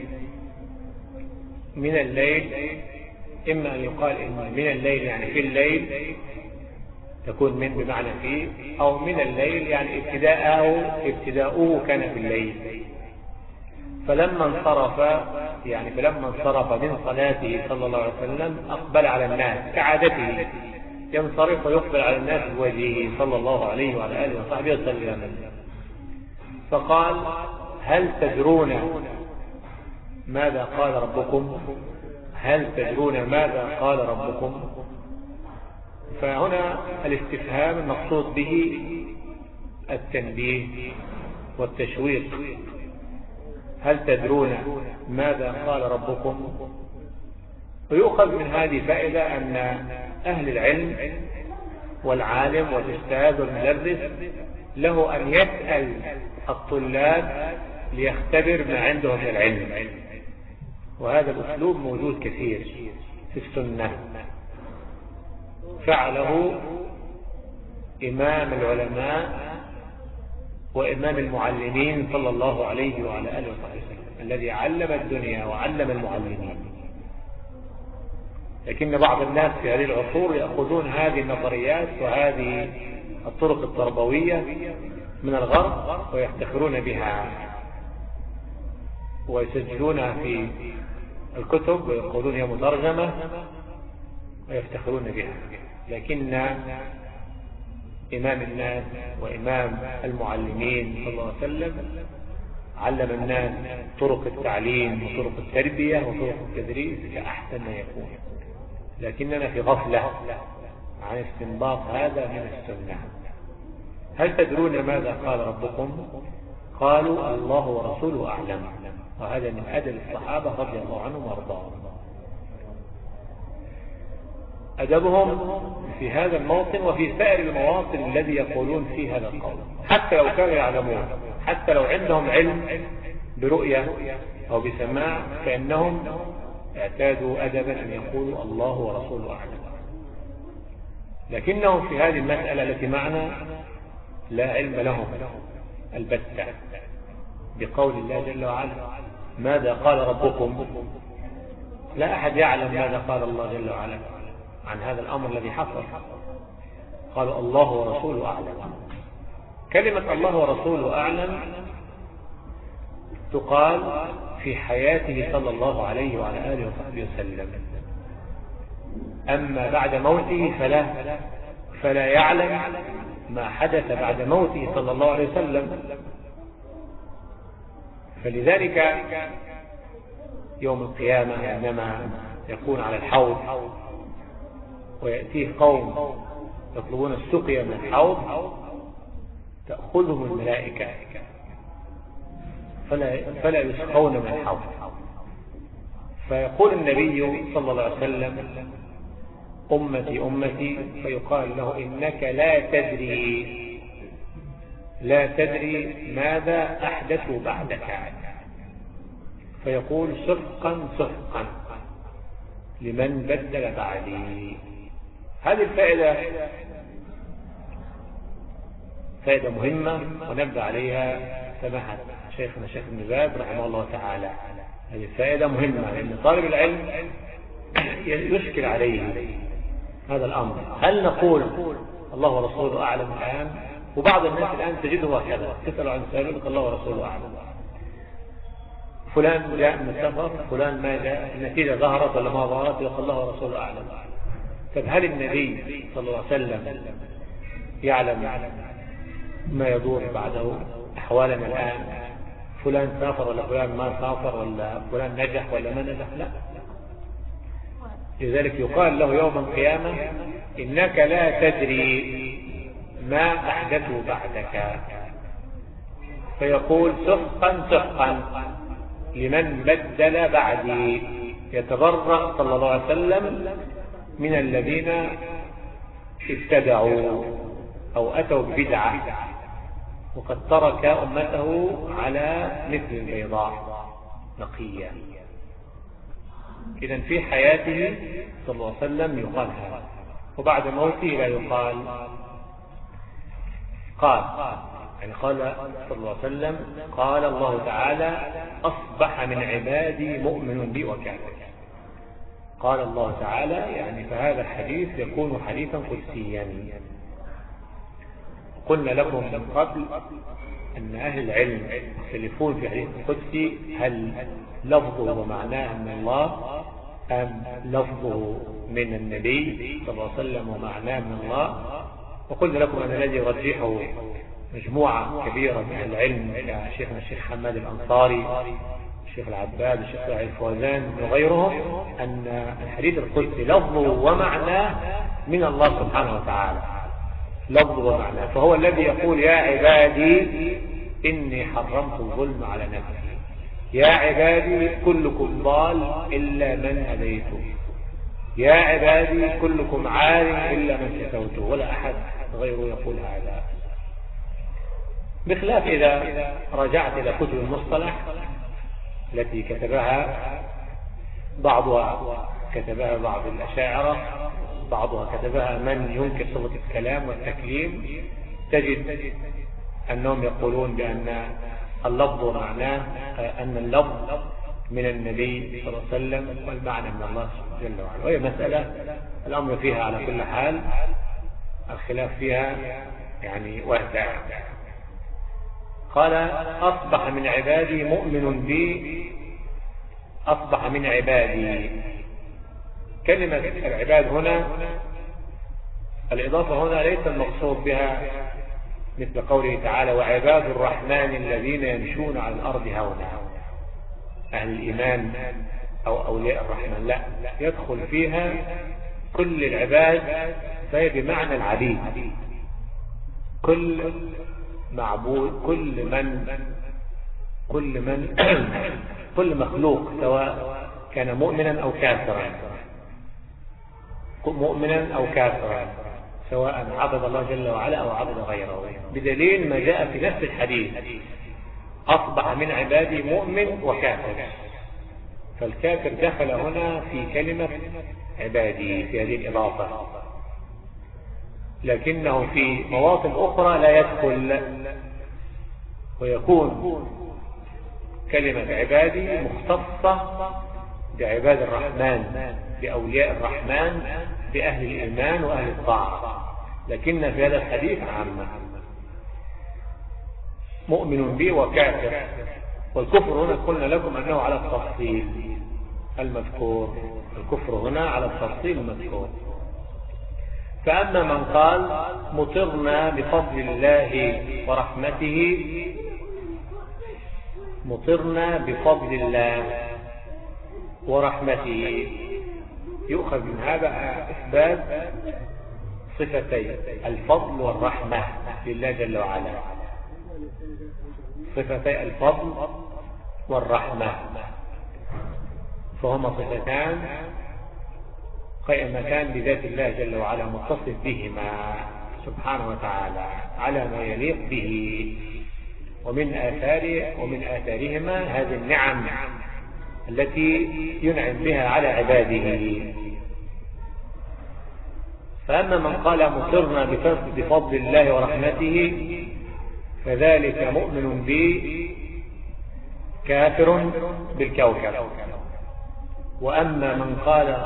من الليل إما أن يقال إن من الليل يعني في الليل تكون من بمعنى فيه، أو من الليل يعني ابتداءه ابتداؤه كان في الليل. فلما انصرف يعني فلما انصرف من صلاته صلى الله عليه وسلم أقبل على الناس كعادته، ينصرف ويقبل على الناس بوجهه صلى الله عليه وعلى آله وصحبه وسلم. فقال هل تدرون ماذا قال ربكم؟ هل تدرون ماذا قال ربكم؟ فهنا الاستفهام المقصود به التنبيه والتشويق. هل تدرون ماذا قال ربكم؟ ويؤخذ من هذه فائدة أن أهل العلم والعالم والأستاذ والمدرس له أن يسأل الطلاب ليختبر ما عندهم من العلم. وهذا الأسلوب موجود كثير في السنة، فعله إمام العلماء وإمام المعلمين صلى الله عليه وعلى آله وسلم، الذي علم الدنيا وعلم المعلمين. لكن بعض الناس في هذه العصور يأخذون هذه النظريات وهذه الطرق التربوية من الغرب ويفتخرون بها ويسجلونها في الكتب ويقولون هي مترجمة ويفتخرون بها. لكن إمام الناس وإمام المعلمين صلى الله عليه وسلم علم الناس طرق التعليم وطرق التربية وطرق التدريس كأحسن ما يكون. لكننا في غفلة عن استنباط هذا من السنة. هل تدرون ماذا قال ربكم؟ قالوا الله ورسوله أعلم. وهذا من أدب الصحابة رضي الله عنهم وارضاهم. أدبهم في هذا الموطن وفي سائر المواطن الذي يقولون فيه هذا القول، حتى لو كانوا يعلمون، حتى لو عندهم علم برؤية أو بسماع، فإنهم اعتادوا أدبا أن يقولوا الله ورسوله أعلم. لكنهم في هذه المسألة التي معنا لا علم لهم البتة بقول الله جل وعلا ماذا قال ربكم. لا أحد يعلم ماذا قال الله جل وعلا عن هذا الأمر الذي حصل. قال الله ورسوله أعلم. كلمة الله ورسوله أعلم تقال في حياته صلى الله عليه وعلى آله وصحبه وسلم. أما بعد موته فلا فلا يعلم ما حدث بعد موته صلى الله عليه وسلم. فلذلك يوم القيامة عندما يكون على الحوض ويأتيه قوم يطلبون السقيا من الحوض تأخذهم الملائكة فلا, فلا يسقون من الحوض. فيقول النبي صلى الله عليه وسلم أمتي أمتي، فيقال له إنك لا تدري لا تدري ماذا أحدثوا بعدك. فيقول سحقا سحقا. لمن بدل بعدي. هذه الفائدة فائدة مهمة ونبدأ عليها سماحة شيخنا الشيخ ابن باز رحمه الله تعالى. هذه الفائدة مهمة لأن طالب العلم يشكل عليه هذا الأمر. هل نقول الله ورسوله أعلم الآن؟ وبعض الناس الآن تجده هكذا، تسأل عن سؤالك الله ورسوله أعلم. فلان جاء من السفر، فلان ما جاء، النتيجة ظهرت ولا ما ظهرت، يقول الله ورسوله أعلم. طب هل النبي صلى الله عليه وسلم يعلم ما يدور بعده أحوالنا الآن؟ فلان سافر ولا فلان ما سافر، ولا فلان نجح ولا ما نجح؟ لا. لذلك يقال له يوم القيامة إنك لا تدري ما أحدثوا بعدك، فيقول سحقا سحقا لمن بدل بعدي. يتبرأ صلى الله عليه وسلم من الذين ابتدعوا أو أتوا ببدعة، وقد ترك أمته على مثل البيضاء نقية. إذن في حياته صلى الله عليه وسلم يقال هذا، وبعد موته لا يقال. قال يعني قال صلى الله عليه وسلم قال الله تعالى أصبح من عبادي مؤمن بي وكافر. قال الله تعالى يعني فهذا الحديث يكون حديثا قدسيا. قلنا لكم من قبل أن أهل العلم يختلفون في حديث القدسي، هل لفظه ومعناه من الله أم لفظه من النبي صلى الله عليه وسلم ومعناه من الله. وقلنا لكم أن الذي يرجحه مجموعة كبيرة من العلم كشيخنا الشيخ حماد الأنصاري، الشيخ العباد، الشيخ سعيد الفوزان وغيرهم، أن الحديث القدسي لفظه ومعناه من الله سبحانه وتعالى، لفظه ومعناه. فهو الذي يقول يا عبادي إني حرمت الظلم على نفسي، يا عبادي كلكم ضال إلا من هديته، يا عبادي كلكم عار إلا من شتوته، ولا أحد غيره يقول هذا. بخلاف إذا رجعت إلى كتب المصطلح التي كتبها بعضها كتبها بعض الأشاعرة، بعضها كتبها من ينكر صفة الكلام والتكليم، تجد أنهم يقولون بأن اللفظ معناه أن اللفظ من النبي صلى الله عليه وسلم والمعنى من الله جل وعلا. وهي مسألة الأمر فيها على كل حال الخلاف فيها يعني واسع. قال أصبح من عبادي مؤمن بي، أصبح من عبادي. كلمة العباد هنا الإضافة هنا ليس المقصود بها مثل قوله تعالى وعباد الرحمن الذين يمشون على الأرض هونا، أهل الإيمان أو أولياء الرحمن، لا، يدخل فيها كل العباد، فهي بمعنى العبيد، كل معبود، كل من كل من كل مخلوق سواء كان مؤمنا أو كافرا، مؤمنا أو كافرا، سواء عبد الله جل وعلا أو عبد غيره، بدليل ما جاء في نفس الحديث أصبح من عبادي مؤمن وكافر. فالكافر دخل هنا في كلمة عبادي في هذه الإضافة، لكنه في مواطن أخرى لا يدخل، ويكون كلمة عبادي مختصة بعباد الرحمن، بأولياء الرحمن، بأهل الإيمان وأهل الطاعة، لكن في هذا الحديث عامة، مؤمن به وكافر. والكفر هنا قلنا لكم أنه على التفصيل المذكور، الكفر هنا على التفصيل المذكور. فأما من قال مطرنا بفضل الله ورحمته، مطرنا بفضل الله ورحمته، يؤخذ من هذا إثبات صفتي الفضل والرحمة لله جل وعلا، صفتي الفضل والرحمة، فهما صفتان قائمتان بذات الله جل وعلا، متصف بهما سبحانه وتعالى على ما يليق به، ومن آثاره ومن آثارهما هذه النعم التي ينعم بها على عباده. فأما من قال مطرنا بفضل الله ورحمته فذلك مؤمن بي كافر بالكوكب، وأما من قال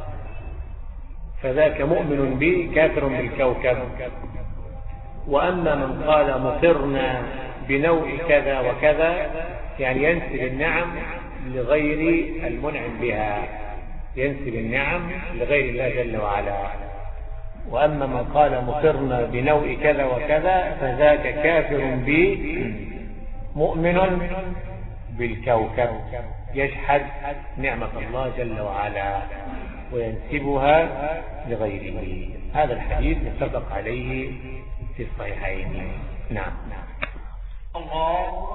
فذاك مؤمن بي كافر بالكوكب، وأما من قال مطرنا بنوع كذا وكذا يعني ينسب النعم لغير المنعم بها، ينسب النعم لغير الله جل وعلا. وأما من قال مطرنا بنوع كذا وكذا فذاك كافر بي مؤمن بالكوكب، يجحد نعمة الله جل وعلا وينسبها لغيره. هذا الحديث متفق عليه في الصحيحين. نعم نعم. الله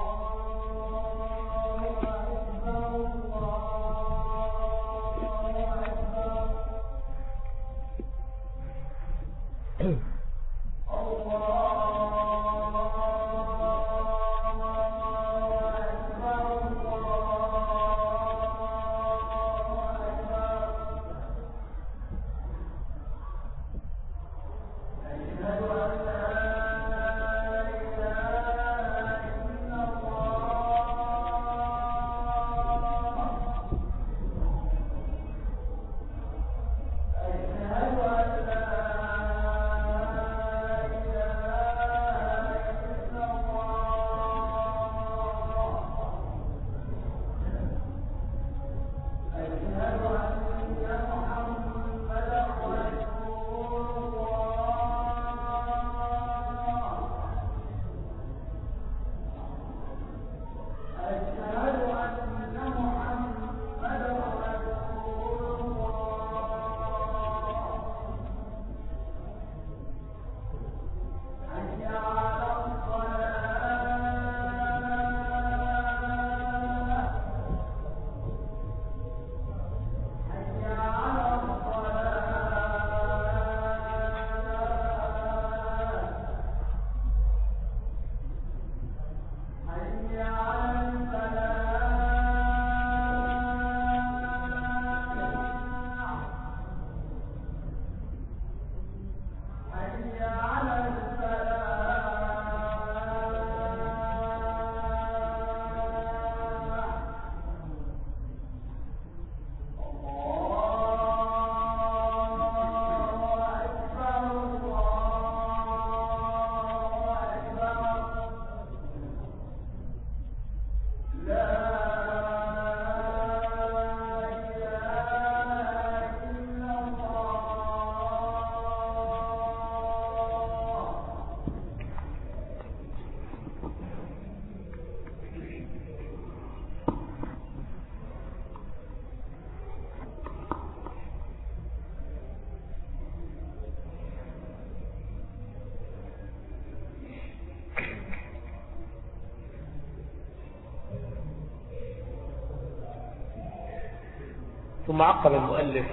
ثم عقب المؤلف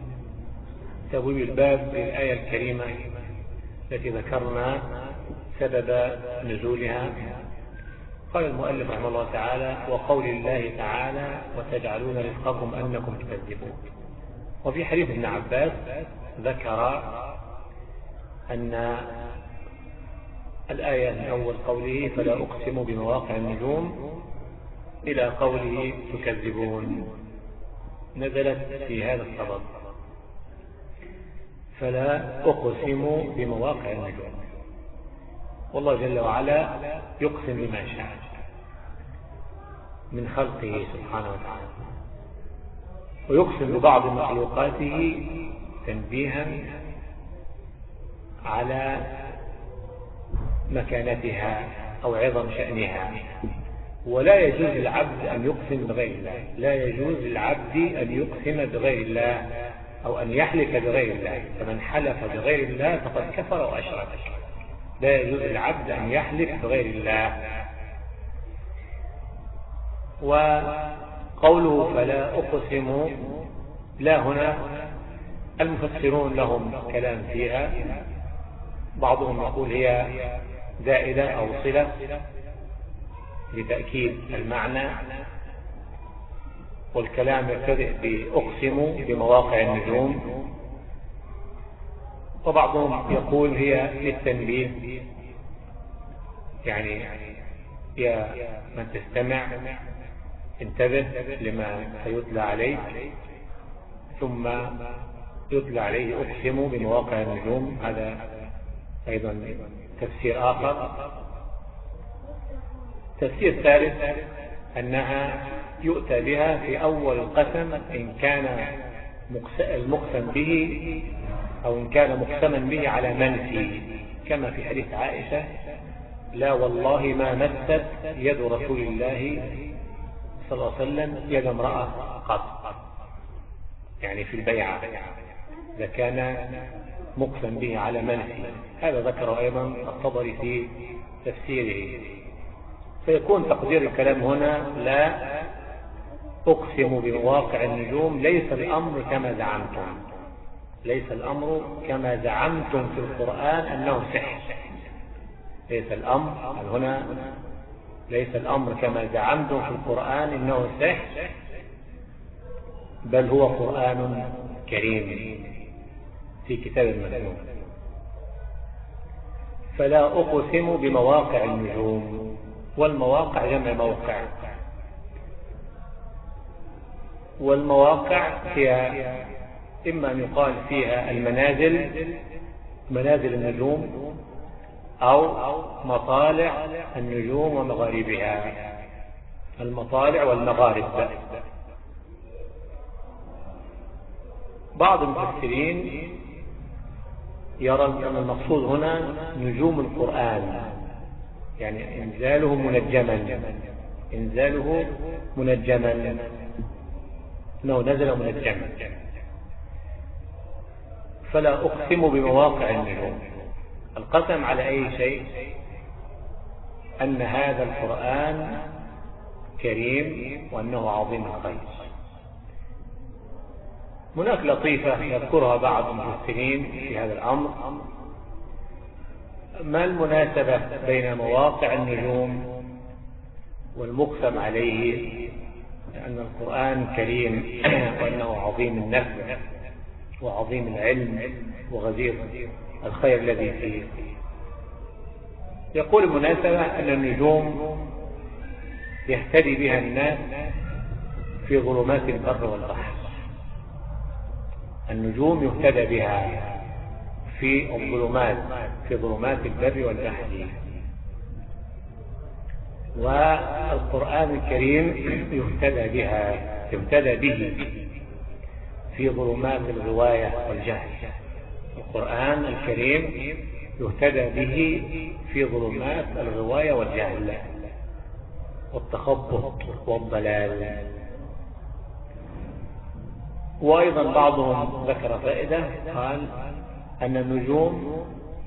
تبويب الباب للآية الكريمة التي ذكرنا سبب نزولها. قال المؤلف رحمه الله تعالى: وقول الله تعالى: وتجعلون رزقكم أنكم تكذبون. وفي حديث ابن عباس ذكر أن الآية من أول قوله فلا أقسم بمواقع النجوم إلى قوله تكذبون نزلت في هذا السبب، فلا أقسم بمواقع النجوم. والله جل وعلا يقسم بما شاء من خلقه سبحانه وتعالى، ويقسم ببعض مخلوقاته تنبيها على مكانتها أو عظم شأنها. ولا يجوز للعبد أن يقسم بغير الله، لا يجوز للعبد أن يقسم بغير الله أو أن يحلف بغير الله، فمن حلف بغير الله فقد كفر وأشرك. لا يجوز للعبد أن يحلف بغير الله. وقوله فلا أقسم، لا هنا المفسرون لهم كلام فيها، بعضهم يقول هي زائدة أو صلة لتأكيد المعنى، والكلام يبتدئ بأقسم بمواقع النجوم، وبعضهم يقول هي للتنبيه، يعني يا من تستمع انتبه لما سيتلى عليك، ثم يتلى عليه أقسم بمواقع النجوم. هذا أيضا تفسير آخر. تفسير ثالث أنها يؤتى بها في أول القسم إن كان المقسم به أو إن كان مقسما به على منفي، كما في حديث عائشة: لا والله ما مست يد رسول الله صلى الله عليه وسلم يد امرأة قط، يعني في البيعة إذا كان مقسم به على منفي. هذا ذكره أيضا الطبري في تفسيره. فيكون تقدير الكلام هنا: لا أقسم بمواقع النجوم، ليس الأمر كما زعمتم، ليس الأمر كما زعمتم في القرآن أنه سحر. ليس الأمر هنا ليس الأمر كما زعمتم في القرآن إنه سحر، بل هو قرآن كريم في كتاب مكنون. فلا أقسم بمواقع النجوم، والمواقع جمع موقع، والمواقع هي إما أن يقال فيها المنازل، منازل النجوم، أو مطالع النجوم ومغاربها، المطالع والمغارب. بعض المفسرين يرى أن المقصود هنا نجوم القرآن، يعني إنزاله منجما، إنزاله منجما، أنه نزل منجما. فلا أقسم بمواقع النجوم، القسم على أي شيء؟ أن هذا القرآن كريم وأنه عظيم الخير. هناك لطيفة يذكرها بعض المفسرين في هذا الأمر: ما المناسبة بين مواقع النجوم والمقسم عليه؟ لأن القرآن كريم وأنه عظيم النفع وعظيم العلم وغزير الخير الذي فيه. يقول المناسبة أن النجوم يهتدي بها الناس في ظلمات البر والبحر، النجوم يهتدى بها في الظلمات، في ظلمات البر والبحر. والقرآن الكريم يهتدى بها، يهتدى به في ظلمات الغواية والجهل. القرآن الكريم يهتدى به في ظلمات الغواية والجهل والتخبط والضلال. وأيضا بعضهم ذكر فائدة، قال أن النجوم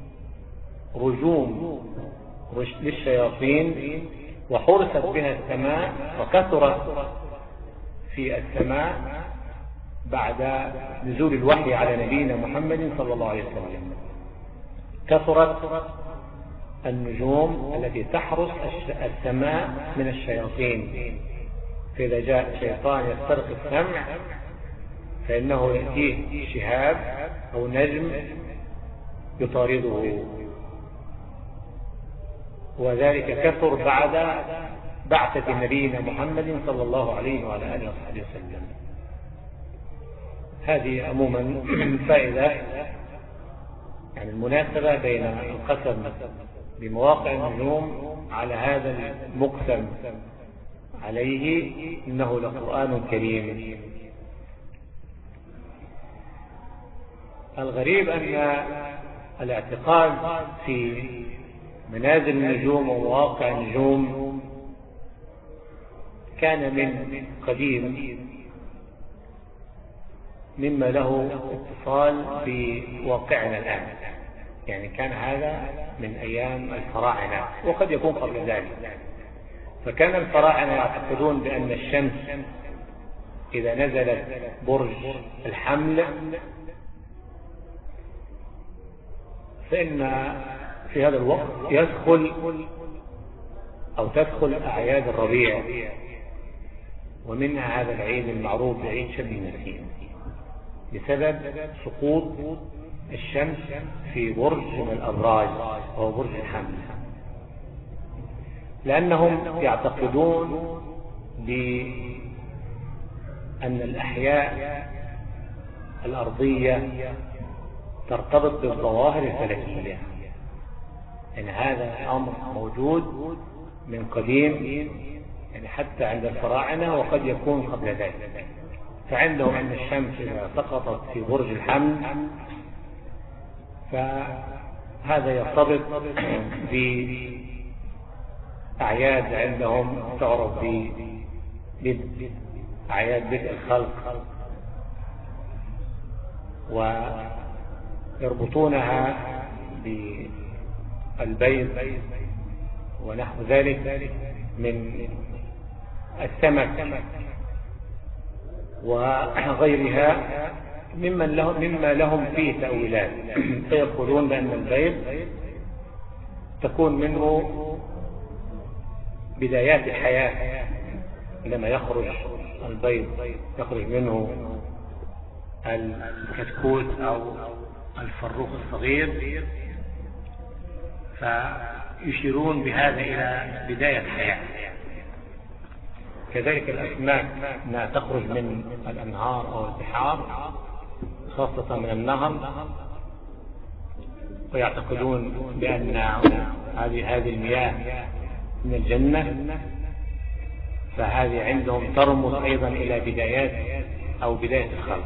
رجوم للشياطين وحرست بها السماء، وكثرت في السماء بعد نزول الوحي على نبينا محمد صلى الله عليه وسلم. كثرت النجوم التي تحرس السماء من الشياطين، فإذا جاء شيطان يسترق السمع فإنه يأتيه شهاب أو نجم يطارده، وذلك كثر بعد بعثة نبينا محمد صلى الله عليه وعلى آله وصحبه وسلم. هذه عموما فائدة، يعني المناسبة بين القسم بمواقع النجوم على هذا المقسم عليه إنه لقرآن كريم. الغريب أن الاعتقاد في منازل النجوم ومواقع النجوم كان من قديم، مما له اتصال بواقعنا الآن، يعني كان هذا من أيام الفراعنة وقد يكون قبل ذلك. فكان الفراعنة يعتقدون بأن الشمس إذا نزلت برج الحمل فإن في هذا الوقت يدخل أو تدخل أعياد الربيع، ومنها هذا العيد المعروف بعيد شم النسيم بسبب سقوط الشمس في برج من الأبراج وهو برج الحمل، لأنهم يعتقدون بأن الأحياء الأرضية ترتبط بالظواهر الفلكية، إن هذا الأمر موجود من قديم، يعني حتى عند الفراعنة وقد يكون قبل ذلك. فعندهم أن الشمس إذا سقطت في برج الحمل فهذا يرتبط بأعياد عندهم تعرف بأعياد بدء الخلق، ويربطونها بالبيض ونحو ذلك من السمك وغيرها ممن لهم مما لهم فيه تأويلات. فيقولون بأن البيض تكون منه بدايات الحياة، لما يخرج البيض يخرج منه الكتكوت أو الفروخ الصغير، فيشيرون بهذا إلى بداية الحياة. كذلك الأسماك أنها تخرج من الأنهار أو البحار، خاصة من النهر، ويعتقدون بأن هذه هذه المياه من الجنة، فهذه عندهم ترمز أيضا إلى بدايات أو بداية الخلق.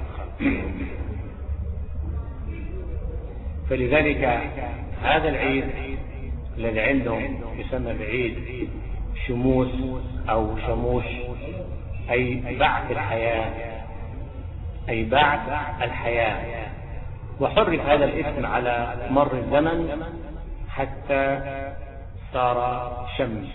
فلذلك هذا العيد الذي عندهم يسمى بعيد شموس أو شموش، أي بعث الحياة، أي بعث الحياة. وحرف هذا الاسم على مر الزمن حتى صار شم،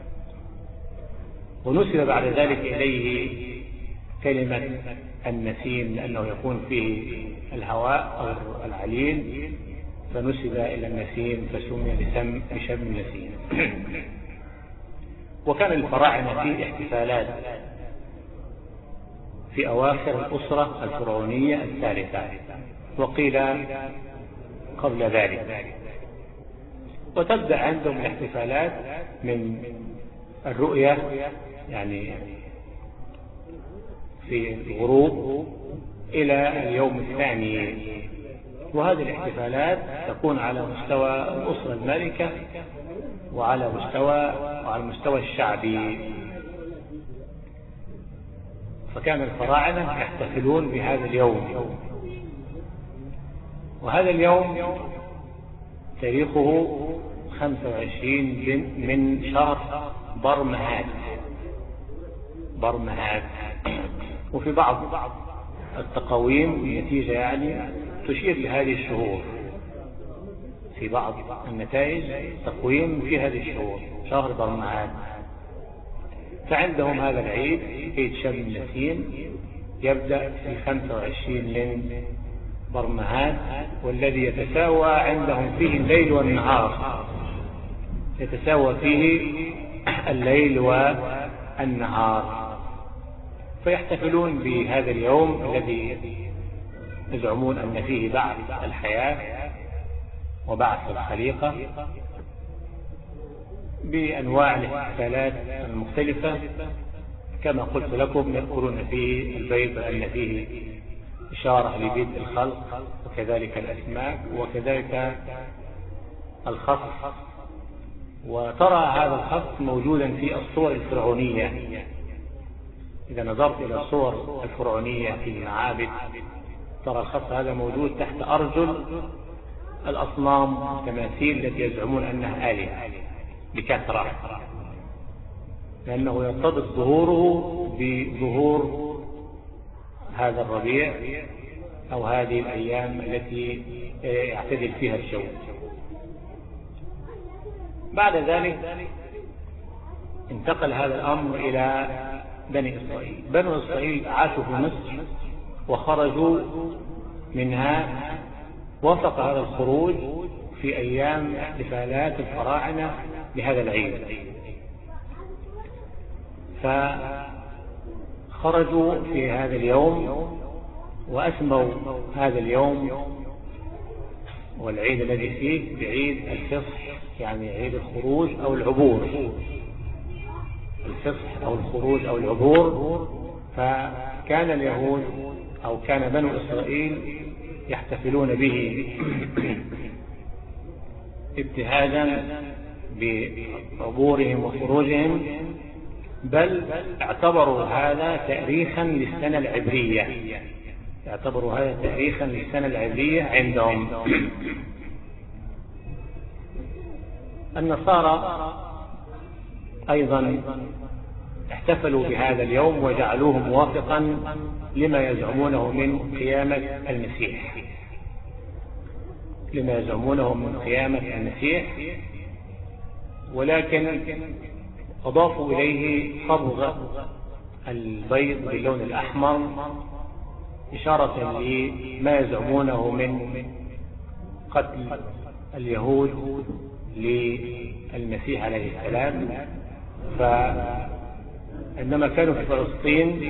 ونسب بعد ذلك إليه كلمة النسيم لأنه يكون فيه الهواء أو العليل، فنسب إلى النسيم فسمي بسم بشم النسيم. وكان الفراعنة في احتفالات في أواخر الأسرة الفرعونية الثالثة، وقيل قبل ذلك. وتبدأ عندهم الاحتفالات من الرؤية، يعني في الغروب، إلى اليوم الثاني. وهذه الاحتفالات تكون على مستوى الأسرة المالكة وعلى مستوى وعلى المستوى الشعبي. فكان الفراعنة يحتفلون بهذا اليوم، وهذا اليوم تاريخه خمسة وعشرين من شهر برمهات برمهات وفي بعض التقويم النتيجة يعني تشير لهذه الشهور، في بعض النتائج تقويم في هذه الشهور شهر برمهات. فعندهم هذا العيد عيد شم النسيم يبدأ في خمسة وعشرين من برمهات، والذي يتساوى عندهم فيه الليل والنهار، يتساوى فيه الليل والنهار. فيحتفلون بهذا اليوم الذي يزعمون أن فيه بعث الحياة وبعث الخليقة بأنواع الاحتفالات المختلفة. كما قلت لكم يذكرون فيه البيض أن فيه إشارة لبدء الخلق، وكذلك الأسماك، وكذلك الخص. وترى هذا الخص موجودا في الصور الفرعونية. إذا نظرت إلى الصور الفرعونية في المعابد ترى الخص هذا موجود تحت أرجل الأصنام التماثيل التي يزعمون أنها آلهة بكثرة، لأنه يرتبط ظهوره بظهور هذا الربيع أو هذه الأيام التي يعتدل فيها الجو. بعد ذلك انتقل هذا الأمر إلى بني إسرائيل. بني إسرائيل عاشوا في مصر وخرجوا منها، وافق هذا الخروج في أيام احتفالات الفراعنة بهذا العيد. خرجوا في هذا اليوم وأسموا هذا اليوم والعيد الذي فيه بعيد الفصح، يعني عيد الخروج أو العبور، الفصح أو الخروج أو العبور. فكان اليهود أو كان بنو إسرائيل يحتفلون به ابتهاجا بعبورهم وخروجهم، بل اعتبروا هذا تاريخا للسنة العبرية، اعتبروا هذا تاريخا للسنة العبرية عندهم. النصارى أيضا احتفلوا بهذا اليوم وجعلوه موافقا لما يزعمونه من قيامة المسيح، لما يزعمونه من قيامة المسيح، ولكن أضافوا إليه صبغ البيض باللون الأحمر إشارة لما يزعمونه من قتل اليهود للمسيح عليه السلام. فعندما كانوا في فلسطين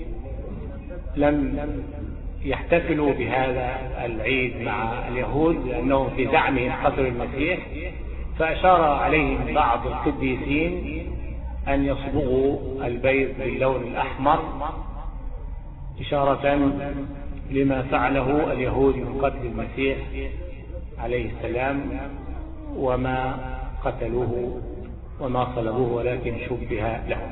لم يحتفلوا بهذا العيد مع اليهود لأنهم في زعمهم قتلوا المسيح، فأشار عليهم بعض القديسين أن يصبغوا البيض باللون الأحمر إشارة لما فعله اليهود من قتل المسيح عليه السلام، وما قتلوه وما صلبوه ولكن شبه له.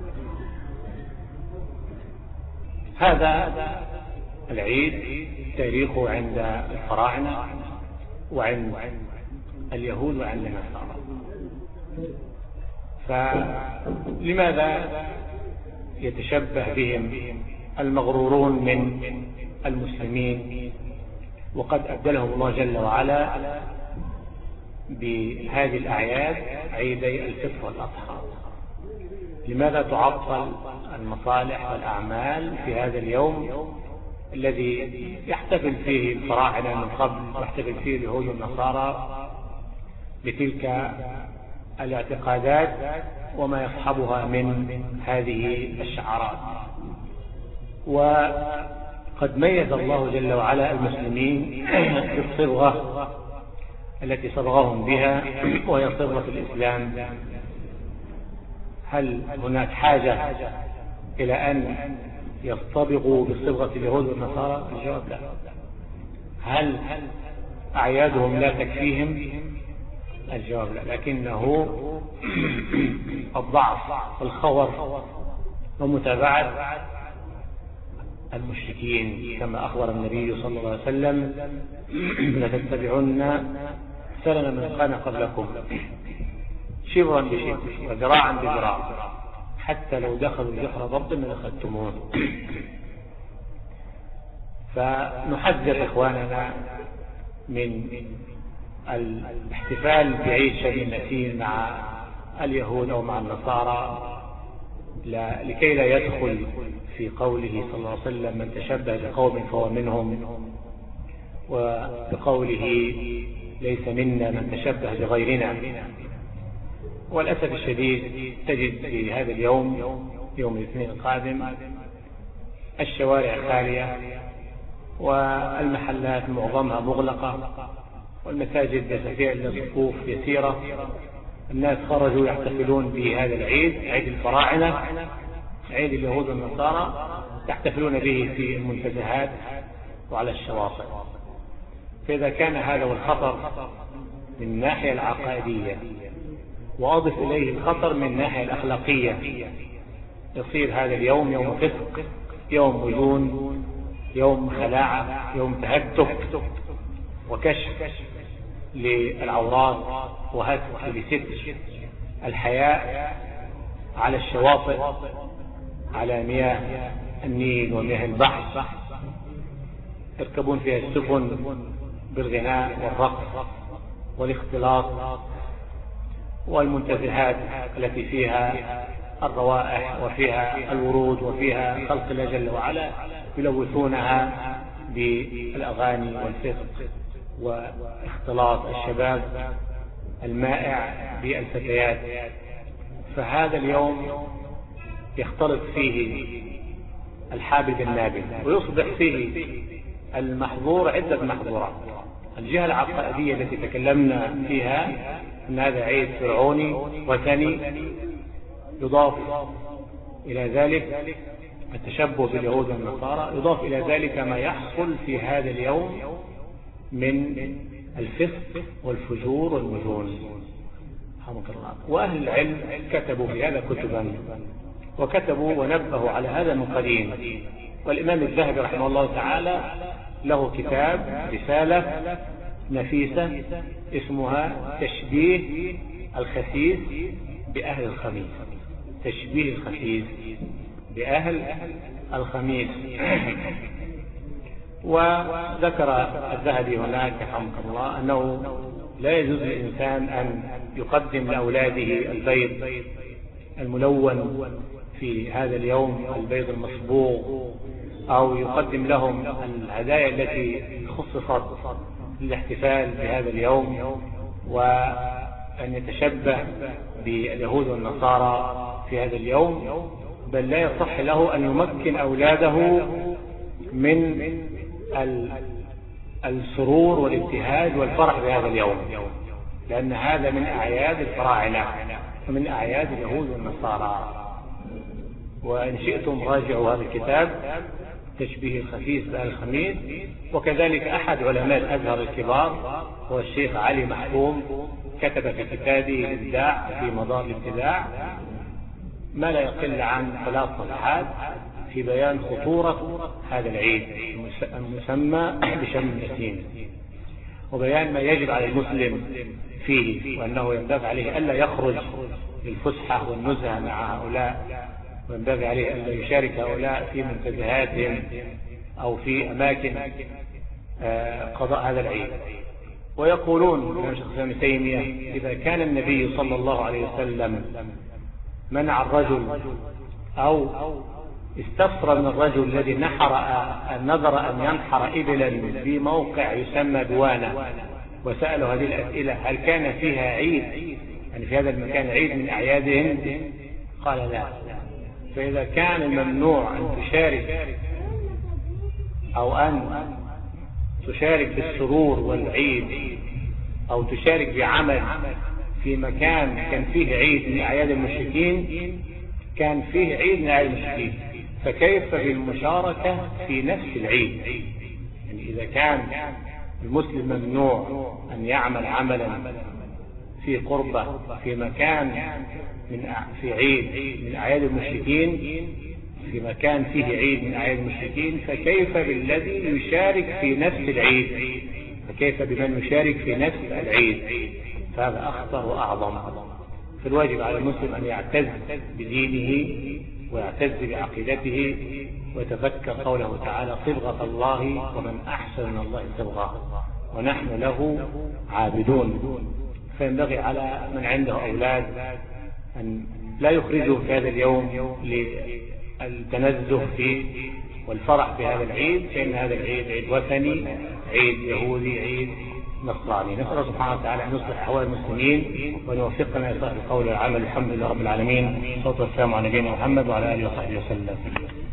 هذا العيد تاريخه عند الفراعنة وعند اليهود وعند النصارى. فلماذا يتشبه بهم المغرورون من المسلمين وقد أبدلهم الله جل وعلا بهذه الأعياد عيدي الفطر والأضحى؟ لماذا تعطل المصالح والأعمال في هذا اليوم الذي يحتفل فيه الفراعنة من قبل ويحتفل فيه اليهود والنصارى بتلك الاعتقادات وما يصحبها من هذه الشعارات؟ وقد ميز الله جل وعلا المسلمين بالصبغة التي صبغهم بها وهي صبغة الإسلام. هل هناك حاجة إلى أن يصطبغوا بصبغة اليهود والنصارى؟ الجواب لا. هل أعيادهم لا تكفيهم؟ الجواب لا، لكنه الضعف والخور ومتابعة المشركين كما أخبر النبي صلى الله عليه وسلم: لتتبعن سنن من كان قبلكم شبرا بشبر وذراعا بذراع حتى لو دخلوا جحر ضب لدخلتموه. فنحذر إخواننا من الاحتفال بعيد شهر النسيم مع اليهود أو مع النصارى لكي لا يدخل في قوله صلى الله عليه وسلم: من تشبه بقوم فهو منهم، وبقوله: ليس منا من تشبه بغيرنا. والأسف الشديد تجد في هذا اليوم يوم الاثنين القادم الشوارع خالية والمحلات معظمها مغلقة والمساجد ليس فيها إلا صفوف يسيرة. الناس خرجوا يحتفلون بهذا العيد، عيد الفراعنة، عيد اليهود والنصارى، يحتفلون به في المنتزهات وعلى الشواطئ. فإذا كان هذا هو الخطر من الناحية العقائدية وأضف إليه الخطر من الناحية الأخلاقية، يصير هذا اليوم يوم فسق، يوم مجون، يوم خلاعة، يوم تهتك وكشف للعورات وهتك لستر الحياء على الشواطئ، على مياه النيل ومياه البحر، يركبون فيها السفن بالغناء والرقص والاختلاط، والمنتزهات التي فيها الروائح وفيها الورود وفيها خلق الله جل وعلا يلوثونها بالأغاني والفسق واختلاط الشباب المائع بالفتيات. فهذا اليوم يختلط فيه الحابل النابل، ويصبح فيه المحظور عدة محظورات. الجهة العقائدية التي تكلمنا فيها أن هذا عيد فرعوني وثني، يضاف إلى ذلك التشبه باليهود والنصارى، يضاف إلى ذلك ما يحصل في هذا اليوم من الفسق والفجور والمجون. رحمك الله. وأهل العلم كتبوا في هذا كتبا، وكتبوا ونبهوا على هذا من قديم. والإمام الذهبي رحمه الله تعالى له كتاب رسالة نفيسة اسمها تشبيه الخسيس بأهل الخميس. تشبيه الخسيس بأهل الخميس. وذكر الذهبي هناك رحمه الله أنه لا يجوز للإنسان أن يقدم لأولاده البيض الملون في هذا اليوم، البيض المصبوغ، أو يقدم لهم الهدايا التي خصصت للاحتفال بهذا اليوم، وأن يتشبه باليهود والنصارى في هذا اليوم. بل لا يصح له أن يمكن أولاده من السرور والابتهاج والفرح بهذا اليوم، لأن هذا من أعياد الفراعنة ومن أعياد اليهود والنصارى. وإن شئتم راجعوا هذا الكتاب تشبيه الخسيس بأهل الخميس. وكذلك أحد علماء الأزهر الكبار هو الشيخ علي محفوظ كتب في كتابه الإبداع في مدار الابتداع ما لا يقل عن ثلاث صفحات في بيان خطورة هذا العيد المسمى بشم النسيم، وبيان ما يجب على المسلم فيه، وأنه ينبغي عليه ألا يخرج للفسحة والنزهة مع هؤلاء، وينبغي عليه ألا يشارك هؤلاء في منتزهاتهم أو في أماكن قضاء هذا العيد. ويقولون الإمام شيخ الإسلام ابن تيمية إذا كان النبي صلى الله عليه وسلم منع الرجل أو استفسر من الرجل الذي نحر النذر أن ينحر إبلا في موقع يسمى دوانة وسأله هذه الأسئلة هل كان فيها عيد، يعني في هذا المكان عيد من أعيادهم؟ قال لا. فإذا كان الممنوع أن تشارك أو أن تشارك بالسرور والعيد أو تشارك بعمل في مكان كان فيه عيد من أعياد المشركين، كان فيه عيد من أعياد المشركين، فكيف بالمشاركة في نفس العيد؟ يعني إذا كان المسلم ممنوع أن يعمل عملا في قربة في مكان من في عيد من أعياد المشركين، في مكان فيه عيد من أعياد المشركين، فكيف بالذي يشارك في نفس العيد؟ فكيف بمن يشارك في نفس العيد؟ فهذا أخطر وأعظم. فالواجب على المسلم أن يعتز بدينه ويعتز بعقيدته ويتذكر قوله تعالى صبغة الله ومن أحسن من الله صبغة ونحن له عابدون. فينبغي على من عنده أولاد أن لا يخرجوا في هذا اليوم للتنزه فيه والفرح بهذا العيد، فإن هذا العيد عيد وثني، عيد يهودي، عيد نصراني. نسأل الله سبحانه وتعالى أن يصلح أحوال المسلمين وأن يوفقنا إلى القول والعمل. الحمد لله رب العالمين، والصلاة والسلام على نبينا محمد وعلى آله وصحبه وسلم.